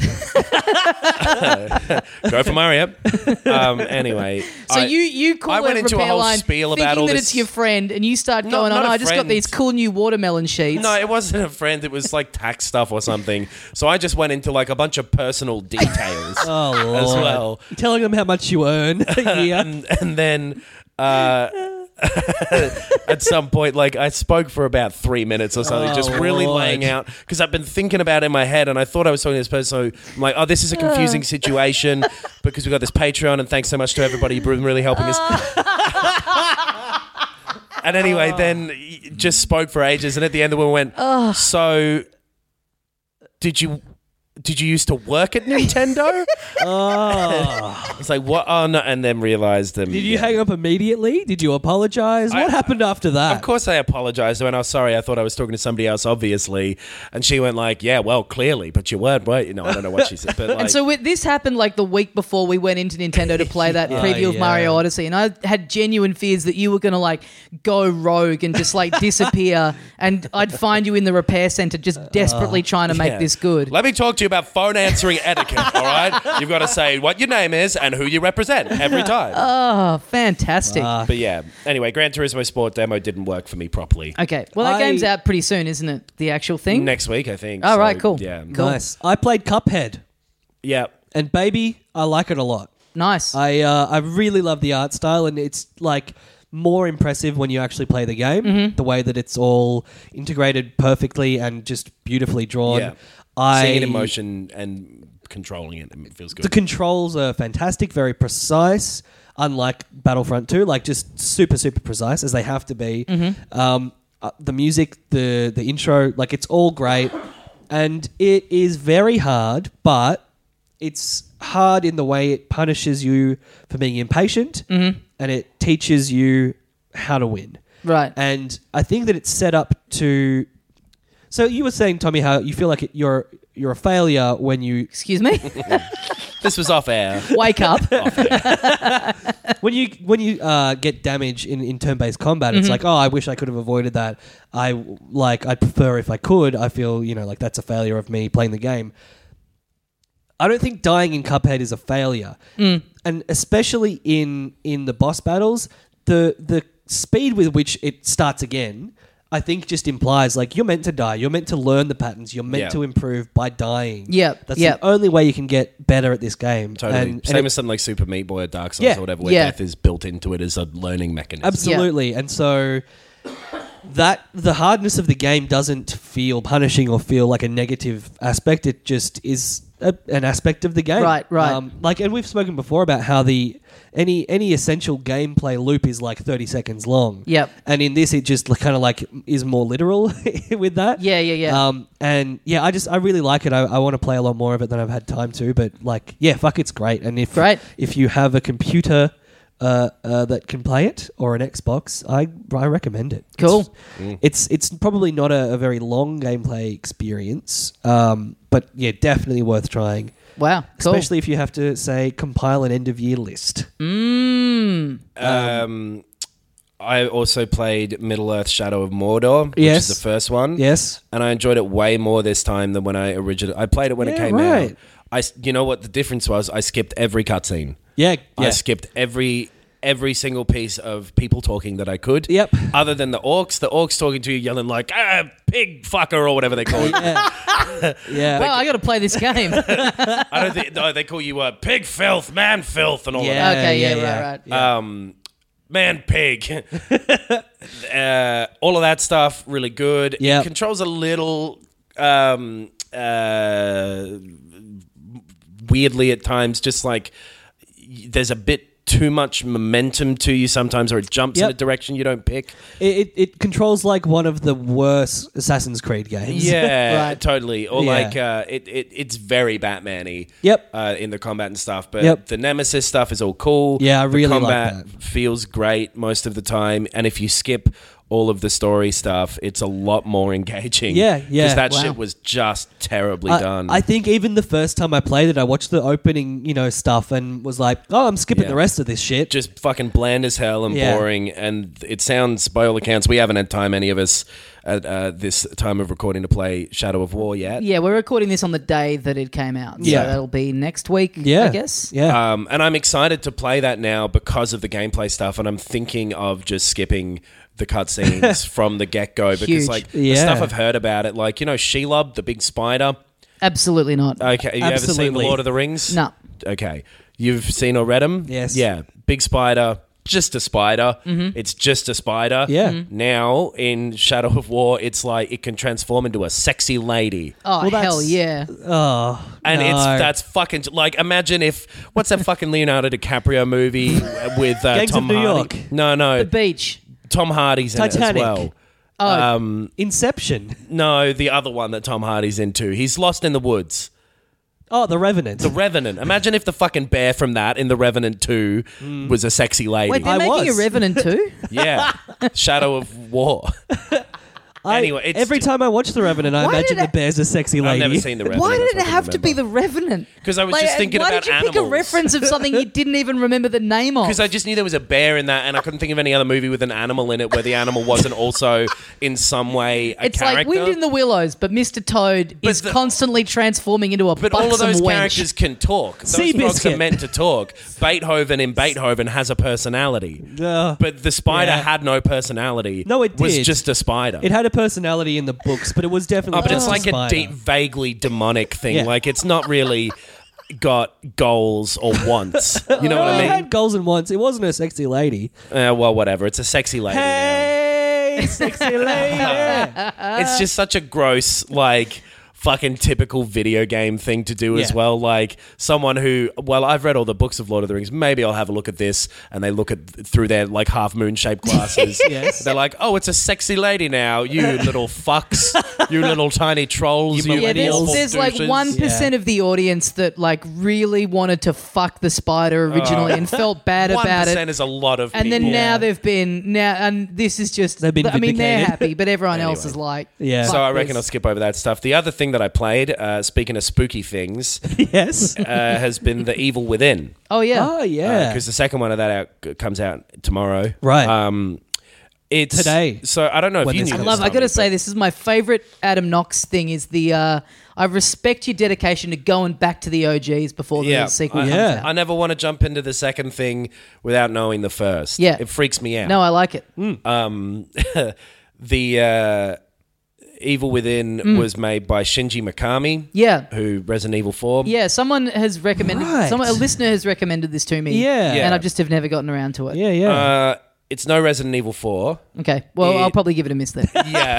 Go for Mario. Anyway. So you call I went a into a repair whole line spiel thinking about all that this. it's your friend, and you start going not on, a I just got friend. these cool new watermelon sheets. No, it wasn't a friend. It was like tax stuff or something. So I just went into like a bunch of personal details Oh, Lord. as well. Telling them how much you earn a year. And then at some point, like I spoke for about 3 minutes or something, just really Lord. laying out, because I've been thinking about it in my head, and I thought I was talking to this person. So I'm like, oh, this is a confusing situation because we got this Patreon, and thanks so much to everybody. You've been really helping us. And anyway, then just spoke for ages, and at the end of it went, so did you used to work at Nintendo? I was like, what? Oh, no. And then realized them. Did you hang up immediately? Did you apologize? What happened after that? Of course I apologized. I went, oh, sorry, I thought I was talking to somebody else, obviously. And she went like, yeah, well, clearly, but you weren't, right? You know, I don't know what she said. But like, And so this happened like the week before we went into Nintendo to play that preview of Mario Odyssey, and I had genuine fears that you were going to like go rogue and just like disappear, and I'd find you in the repair center just desperately trying to make yeah. this good. Let me talk to you about phone answering etiquette, all right? You've got to say what your name is and who you represent every time. Oh, fantastic. But yeah, anyway, Gran Turismo Sport demo didn't work for me properly. Okay, well that game's out pretty soon, isn't it? The actual thing? Next week, I think. Oh, right, cool. Yeah. Cool. Nice. I played Cuphead, Yeah. and baby, I like it a lot. Nice. I really love the art style, and it's like more impressive when you actually play the game. The way that it's all integrated perfectly and just beautifully drawn. Yeah. Seeing it in motion and controlling it feels good. The controls are fantastic, very precise, unlike Battlefront 2, like just super, super precise, as they have to be. The music, the intro, like it's all great. And it is very hard, but it's hard in the way it punishes you for being impatient, and it teaches you how to win. Right. And I think that it's set up to... So you were saying, Tommy, how you feel like you're a failure when you... Excuse me? This was off air. Wake up. when you get damage in turn-based combat, it's like, oh, I wish I could have avoided that. I'd prefer if I could. I feel, like that's a failure of me playing the game. I don't think dying in Cuphead is a failure. And especially in the boss battles, the speed with which it starts again, I think just implies like you're meant to die. You're meant to learn the patterns. You're meant to improve by dying. Yep. That's the only way you can get better at this game. Totally. Same as something like Super Meat Boy or Dark Souls or whatever, where death is built into it as a learning mechanism. Absolutely. And so the hardness of the game doesn't feel punishing or feel like a negative aspect. It just is an aspect of the game. Right. And we've spoken before about how any essential gameplay loop is like 30 seconds long. Yep. And in this, it just kind of like is more literal with that. Yeah. I really like it. I want to play a lot more of it than I've had time to. But it's great. And if you have a computer that can play it or an Xbox, I recommend it. Cool. It's probably not a very long gameplay experience, but definitely worth trying. Wow, cool. Especially if you have to, say, compile an end-of-year list. I also played Middle-earth Shadow of Mordor, which Yes. is the first one. Yes. And I enjoyed it way more this time than when I originally... I played it when it came right. out. You know what the difference was? I skipped every cutscene. Yeah. I skipped every single piece of people talking that I could. Yep. Other than the orcs. The orcs talking to you, yelling like, pig fucker, or whatever they call it. Yeah. Well, I got to play this game. I don't think... No, they call you pig filth, man filth, and all Yeah. of that. Okay, right. Man pig. All of that stuff, really good. Yep. It controls a little weirdly at times, just like there's a bit too much momentum to you sometimes, or it jumps in a direction you don't pick. It controls like one of the worst Assassin's Creed games. Yeah, Right. totally. Or Yeah. it's very Batman-y. Yep. In the combat and stuff, but the Nemesis stuff is all cool. Yeah, I really the like combat that. feels great most of the time, and if you skip all of the story stuff, it's a lot more engaging. Yeah. Because that Wow. shit was just terribly done. I think even the first time I played it, I watched the opening, stuff and was like, oh, I'm skipping Yeah. the rest of this shit. Just fucking bland as hell and Yeah. boring, and it sounds, by all accounts, we haven't had time, any of us, at this time of recording, to play Shadow of War yet. Yeah, we're recording this on the day that it came out. So Yeah. that'll be next week, Yeah. I guess. Yeah. And I'm excited to play that now because of the gameplay stuff, and I'm thinking of just skipping the cutscenes from the get-go because, Huge. like, the Yeah. stuff I've heard about it, like, Shelob, the big spider. Absolutely not. Okay, have you ever seen The Absolutely. Lord of the Rings? No. Okay. You've seen or read them? Yes. Yeah. Big spider, just a spider. It's just a spider. Yeah. Now, in Shadow of War, it's like it can transform into a sexy lady. Oh, Well, hell that's- yeah. Oh, And no. that's fucking... Like, imagine if... What's that fucking Leonardo DiCaprio movie with Gangs Tom of New Hardy? York. No. The beach. Tom Hardy's in Titanic. it as well. Oh, Inception. No, the other one that Tom Hardy's into. He's lost in the woods. Oh, The Revenant. The Revenant. Imagine if the fucking bear from that in The Revenant 2 was a sexy lady. wait, they're I making was. a Revenant too? Yeah. Shadow of War. Anyway, it's every time I watch The Revenant, I Why imagine did the bear's a sexy lady. I've never seen The Revenant. Why did it that's what I have to be remember. the Revenant? 'Cause I was just thinking why about did you pick a animals. reference of something you didn't even remember the name of? Because I just knew there was a bear in that, and I couldn't think of any other movie with an animal in it where the animal wasn't also in some way a It's character. like Wind in the Willows, but Mr. Toad is constantly transforming into a But buxom all of those wench. characters can talk. Those frogs Seabiscuit. are meant to talk. Beethoven in Beethoven has a personality. But the spider Yeah. had no personality. No, it was did. just a spider. It had a personality in the books, but it was definitely but it's just like a spider. deep, vaguely demonic thing. Yeah. Like, it's not really got goals or wants. You know what I I mean? had goals and wants. It wasn't a sexy lady. Well, whatever. It's a sexy lady now. Hey, sexy lady. It's just such a gross, like, fucking typical video game thing to do as Yeah. well. Like, someone who, well, I've read all the books of Lord of the Rings. Maybe I'll have a look at this. And they look at through their, like, half-moon-shaped glasses. Yes. They're like, oh, it's a sexy lady now. You little fucks. You little tiny trolls. You You Yeah, millennials. there's like douches. 1% of the audience that like really wanted to fuck the spider originally and felt bad about 1% it. is a lot of And then people. now they've been and this is just. They've been I mean, they're vindicated. happy, but everyone else Anyway. is like, Yeah. fuck So I reckon I'll this. skip over that stuff. The other thing that I played, speaking of spooky things, Yes. has been The Evil Within. Oh yeah, Oh, yeah. Because the second one of that comes out tomorrow. Right. It's Today. So I don't know if When you this knew comes this, I got to Tommy, say, but- this is my favorite Adam Knox thing. Is the I respect your dedication to going back to the OGs before the sequel comes Yeah. out. I never want to jump into the second thing without knowing the first. Yeah. It freaks me out. No, I like it. The Evil Within was made by Shinji Mikami. Yeah. Who Resident Evil 4. Yeah, someone has recommended. Right. A listener has recommended this to me. Yeah. Yeah. and I just have never gotten around to it. Yeah, yeah. It's no Resident Evil 4. Okay, well, It- I'll probably give it a miss then. Yeah,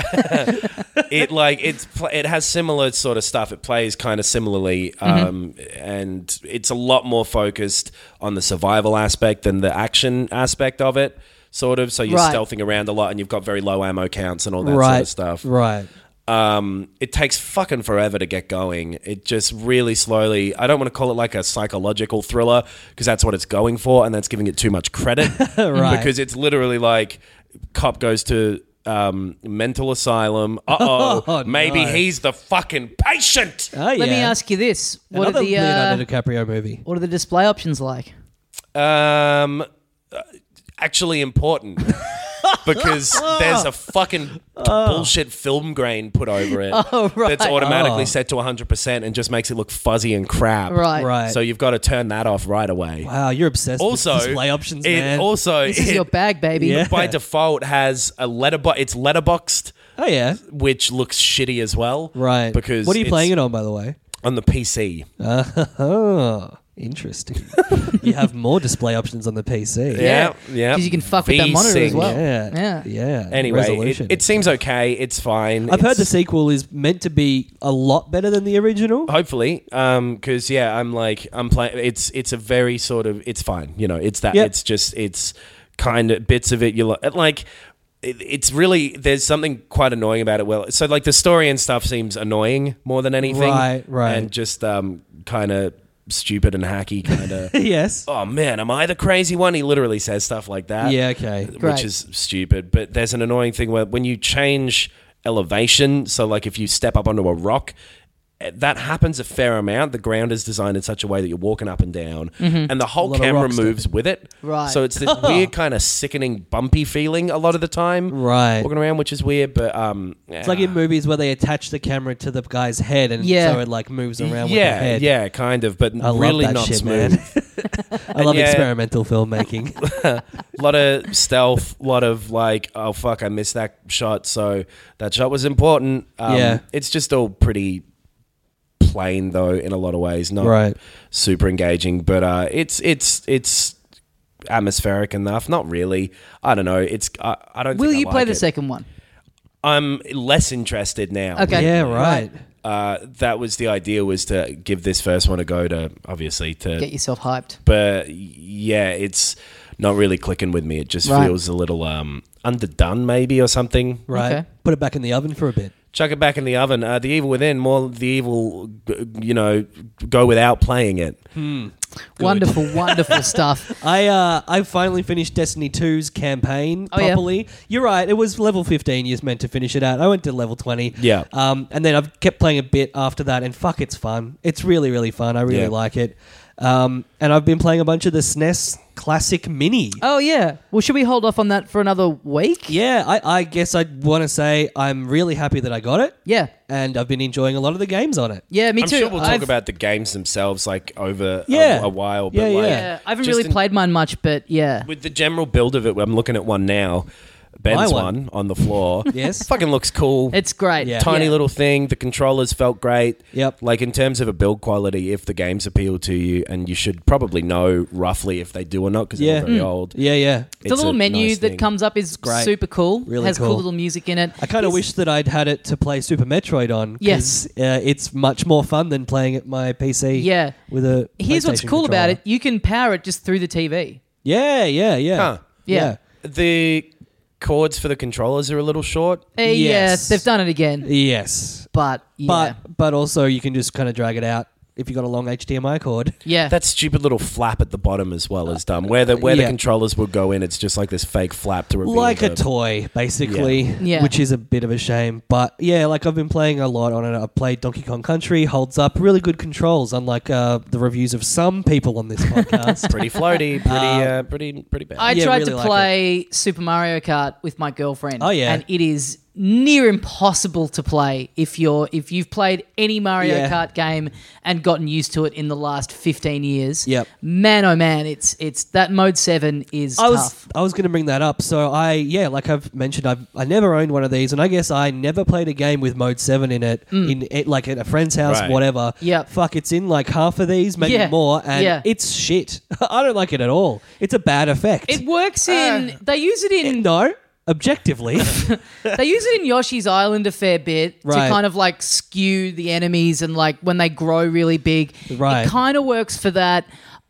it has similar sort of stuff. It plays kind of similarly, and it's a lot more focused on the survival aspect than the action aspect of it. Sort of. So you're Right. stealthing around a lot, and you've got very low ammo counts and all that sort right. of stuff. Right. It takes fucking forever to get going. It just really slowly. I don't want to call it like a psychological thriller because that's what it's going for, and that's giving it too much credit. Right. Because it's literally like cop goes to mental asylum. Oh, maybe no. he's the fucking patient. Oh, Let me yeah. ask you this: Another Leonardo DiCaprio movie. what are the display options like? Actually important. Because there's a fucking bullshit film grain put over it that's automatically set to 100% and just makes it look fuzzy and crap. Right. Right. So you've got to turn that off right away. Wow, you're obsessed Also, with display options, it man. also This is your bag, baby. Yeah. by default has a letterbox. It's letterboxed, Oh, yeah. which looks shitty as well. Right. Because what are you it's playing it on, by the way? on the PC? Oh, interesting. You have more display options on the PC. Yeah. Because you can fuck with that monitor as VSync. well. Yeah. Yeah. Yeah. Anyway, Resolution. it seems okay. It's fine. I've heard the It's- sequel is meant to be a lot better than the original. Hopefully, because I'm playing. It's a very sort of. It's fine. You know, it's that. Yep. It's just. It's kind of bits of it. You like. It's really there's something quite annoying about it. Well, so like the story and stuff seems annoying more than anything, Right, right. and just kind of stupid and hacky, kind of. Yes. Oh man, am I the crazy one? He literally says stuff like that. Yeah, okay. Great. Which is stupid. But there's an annoying thing where when you change elevation, so like if you step up onto a rock, that happens a fair amount. The ground is designed in such a way that you're walking up and down, and the whole lot of camera rock stuff. moves with it. Right. So it's this weird kind of sickening, bumpy feeling a lot of the time. Right. Walking around, which is weird, but It's like in movies where they attach the camera to the guy's head and Yeah. so it like moves around with the yeah, head. yeah, kind of, but I love really that not shit, smooth. man. I love yeah. experimental filmmaking. A lot of stealth, a lot of like, oh fuck, I missed that shot, so that shot was important. Yeah. It's just all pretty plain though in a lot of ways, not Right. super engaging, but it's atmospheric enough. Not really. I don't know. It's I don't. Will think I you play like the it. second one? I'm less interested now. Okay. Yeah, right. That was the idea, was to give this first one a go, to obviously to Get yourself hyped. but yeah, it's not really clicking with me. It just Right. feels a little underdone maybe or something. Right. Okay. Put it back in the oven for a bit. Chuck it back in the oven. The Evil Within, more the evil, go without playing it. Wonderful, wonderful stuff. I finally finished Destiny 2's campaign Oh, yeah. properly. You're right. It was level 15 you're meant to finish it at. I went to level 20. Yeah. And then I've kept playing a bit after that, and fuck, it's fun. It's really, really fun. I really Yeah. like it. And I've been playing a bunch of the SNES Classic Mini. Oh yeah. Well, should we hold off on that for another week? Yeah, I guess I'd want to say I'm really happy that I got it, Yeah. and I've been enjoying a lot of the games on it. Yeah, me I'm too. sure we'll talk I've- about the games themselves like over Yeah. a while. But Yeah, like, yeah. Yeah, I haven't just really played mine much, but yeah. with the general build of it, I'm looking at one now. Ben's My one on the floor. Yes. Fucking looks cool. It's great. Yeah. Tiny little thing. The controllers felt great. Yep. Like in terms of a build quality, if the games appeal to you, and you should probably know roughly if they do or not because Yeah. they're very old. Yeah, yeah. The little menu that comes up is great. super cool. Really has cool cool. little music in it. I kind of wish that I'd had it to play Super Metroid on. 'Cause, Yes. it's much more fun than playing at my PC. Yeah. With a. Here's what's PlayStation cool about controller. it. You can power it just through the TV. Yeah, yeah, yeah. Huh. Yeah. The cords for the controllers are a little short. Yeah, Yes. they've done it again. Yes. But yeah. But also you can just kind of drag it out if you've got a long HDMI cord. yeah. That stupid little flap at the bottom as well is dumb. Where the Yeah. controllers would go in, it's just like this fake flap to reveal Like a the- toy, basically. Yeah. Which is a bit of a shame. But yeah, like I've been playing a lot on it. I've played Donkey Kong Country, holds up, really good controls, unlike the reviews of some people on this podcast. pretty floaty, pretty bad. I Yeah, tried really to like play Super Mario Kart with my girlfriend. Oh, yeah. And it is near impossible to play if you've played any Mario Yeah. Kart game and gotten used to it in the last 15 years. Yep. Man, oh man, it's that mode 7 is tough. I was going to bring that up. So like I've mentioned, I never owned one of these, and I guess I never played a game with Mode 7 in it, like at a friend's house, Right. whatever. Yep. Fuck, it's in like half of these, maybe Yeah. more, and Yeah. it's shit. I don't like it at all. It's a bad effect. It works in they use it in No, objectively. they use it in Yoshi's Island a fair bit Right. to kind of like skew the enemies and like when they grow really big. Right. It kind of works for that.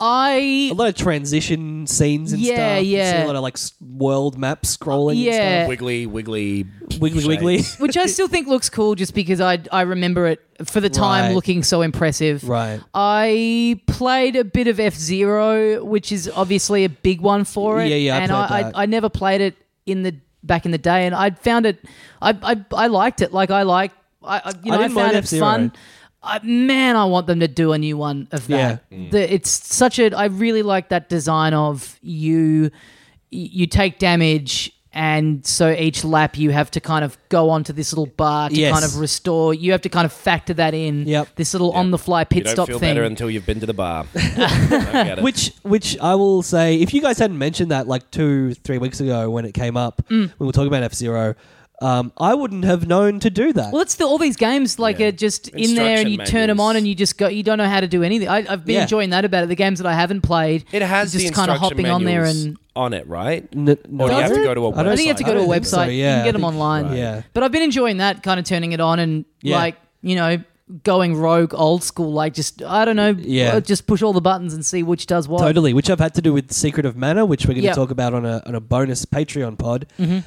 A lot of transition scenes and Yeah, stuff. You see yeah. a lot of like world map scrolling Yeah. and stuff. wiggly Wiggly shapes. wiggly. Which I still think looks cool just because I remember it for the time Right. looking so impressive. Right. I played a bit of F-Zero, which is obviously a big one for it. Yeah, yeah, I and played that. I never played it back in the day, and I found it. I liked it. Like I didn't found mind it F-Zero. fun. Man, I want them to do a new one of that. Yeah. It's such a. I really like that design of you take damage. And so each lap you have to kind of go onto this little bar to Yes. kind of restore. You have to kind of factor that in. Yep. This little on-the-fly You pit don't stop feel thing. better until you've been to the bar. I get it. Which I will say, if you guys hadn't mentioned that like 2-3 weeks ago when it came up, when we were talking about F-Zero, I wouldn't have known to do that. Well, it's all these games like are just in there, and you Instruction turn them on, manuals. and you just go. You don't know how to do anything. I've been Yeah. enjoying that about it. The games that I haven't played, It has just the kind of instruction hopping on there manuals and. on it, right? No, Or do you have to Does go to a I website? don't I think you have to go to a I don't think website. so, You yeah, can get I them think- online. right. Yeah. But I've been enjoying that, kind of turning it on and Yeah. like going rogue, old school. Like just I don't know, Yeah. just push all the buttons and see which does what. Totally, which I've had to do with Secret of Mana, which we're going to Yep. talk about on a bonus Patreon pod. Mm-hmm.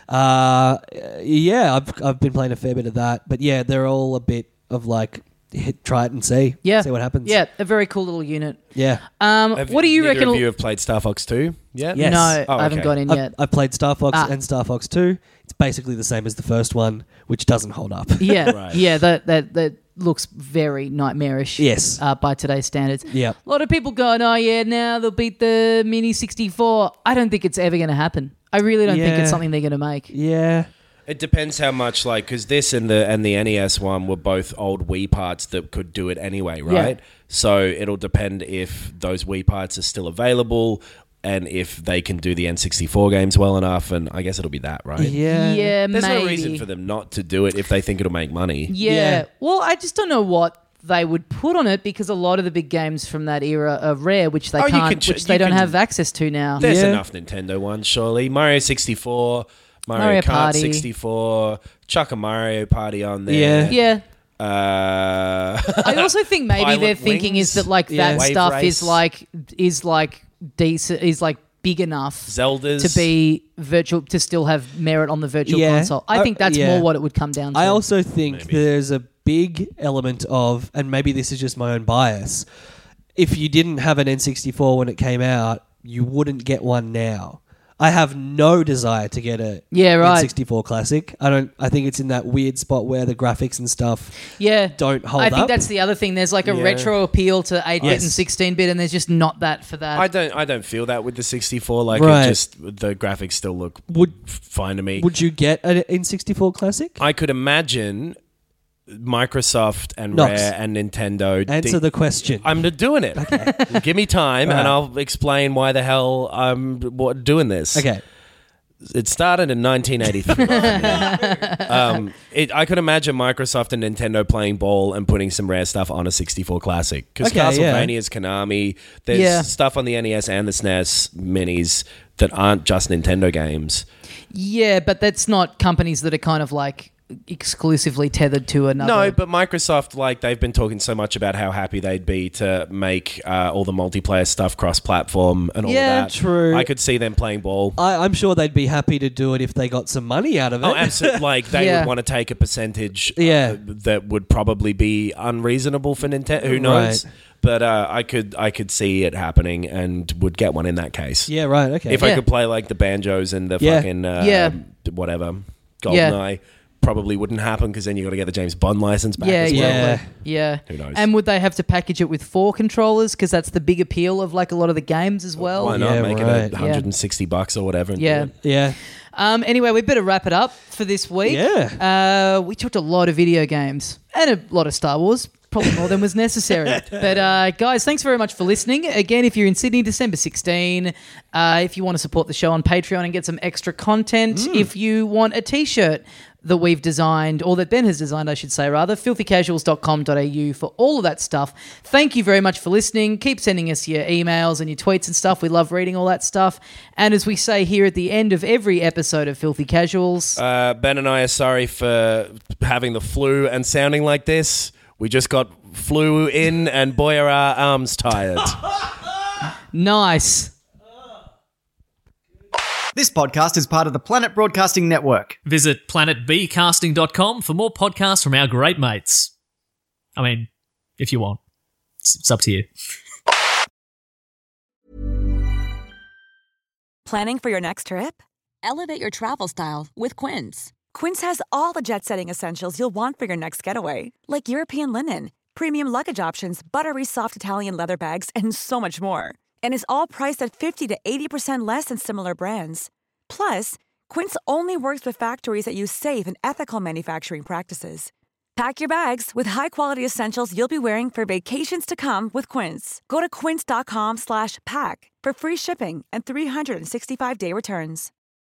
I've been playing a fair bit of that, but yeah, they're all a bit of like try it and see, Yeah, see what happens. Yeah, a very cool little unit. yeah. What do you reckon? Neither of you have played Star Fox 2 yet? Yes. No, Oh, I haven't okay. got in yet. I've played Star Fox Ah. and Star Fox 2. It's basically the same as the first one, which doesn't hold up. Yeah, Right. yeah, that looks very nightmarish. Yes. by today's standards. Yep. A lot of people going, oh yeah, now they'll beat the Mini 64. I don't think it's ever going to happen. I really don't think Yeah. it's something they're going to make. Yeah. It depends how much, like, because this and the NES one were both old Wii parts that could do it anyway, right? Yeah. So it'll depend if those Wii parts are still available and if they can do the N64 games well enough, and I guess it'll be that, right? Yeah. Yeah, There's maybe. no reason for them not to do it if they think it'll make money. Yeah. Yeah. Well, I just don't know what they would put on it because a lot of the big games from that era are rare, which they Oh, you can't, can ch- which they you don't can- have access to now. There's Yeah. enough Nintendo ones, surely. Mario 64, Mario Mario Kart Party. 64, chuck a Mario Party on there. Yeah. Yeah. I I also think maybe Pilot their thinking Wings. is that like Yeah. that Wave stuff Race. is like decent, is like big enough Zelda's. to be virtual, to still have merit on the virtual Yeah. console. I think that's yeah. more what it would come down to. I also think there's a big element of, and maybe this is just my own bias, if you didn't have an N64 when it came out, you wouldn't get one now. I have no desire to get a Yeah, right. N64 Classic. I think it's in that weird spot where the graphics and stuff yeah, don't hold I think up. that's the other thing. There's like a Yeah. retro appeal to 8-bit Yes. and 16-bit, and there's just not that for that. I don't feel that with the 64. Like, Right. it just, the graphics still look fine to me. Would you get an N64 Classic? I could imagine Microsoft and Knox. Rare and Nintendo. Answer the question. I'm doing it. Give me time, and Alright. I'll explain why the hell I'm doing this. Okay. It started in 1983. I could imagine Microsoft and Nintendo playing ball and putting some rare stuff on a 64 Classic. Because Castlevania's Konami. There's stuff on the NES and the SNES minis that aren't just Nintendo games. Yeah, but that's not companies that are kind of like exclusively tethered to another. No, but Microsoft, like, they've been talking so much about how happy they'd be to make all the multiplayer stuff cross-platform and all of that. Yeah, true. I could see them playing ball. I'm sure they'd be happy to do it if they got some money out of it. Oh, absolutely. Like, they would want to take a percentage that would probably be unreasonable for Nintendo. Who knows? Right. But I could see it happening and would get one in that case. Yeah, right, okay. If I could play, like, the banjos and the fucking, whatever, GoldenEye. Probably wouldn't happen because then you got to get the James Bond license back as well. Yeah. Who knows? And would they have to package it with 4 controllers because that's the big appeal of like a lot of the games as well? Why not make right. it $160 or whatever? And Yeah. do it? Yeah. Anyway, we better wrap it up for this week. Yeah. We talked a lot of video games and a lot of Star Wars. Probably more than was necessary. But guys, thanks very much for listening. Again, if you're in Sydney, December 16, if you want to support the show on Patreon and get some extra content, if you want a T-shirt that we've designed, or that Ben has designed, I should say, rather, filthycasuals.com.au for all of that stuff. Thank you very much for listening. Keep sending us your emails and your tweets and stuff. We love reading all that stuff. And as we say here at the end of every episode of Filthy Casuals... Ben and I are sorry for having the flu and sounding like this. We just got flu in and boy are our arms tired. Nice. This podcast is part of the Planet Broadcasting Network. Visit planetbcasting.com for more podcasts from our great mates. I mean, if you want. It's up to you. Planning for your next trip? Elevate your travel style with Quince. Quince has all the jet-setting essentials you'll want for your next getaway, like European linen, premium luggage options, buttery soft Italian leather bags, and so much more. And is all priced at 50 to 80% less than similar brands. Plus, Quince only works with factories that use safe and ethical manufacturing practices. Pack your bags with high-quality essentials you'll be wearing for vacations to come with Quince. Go to quince.com/pack for free shipping and 365-day returns.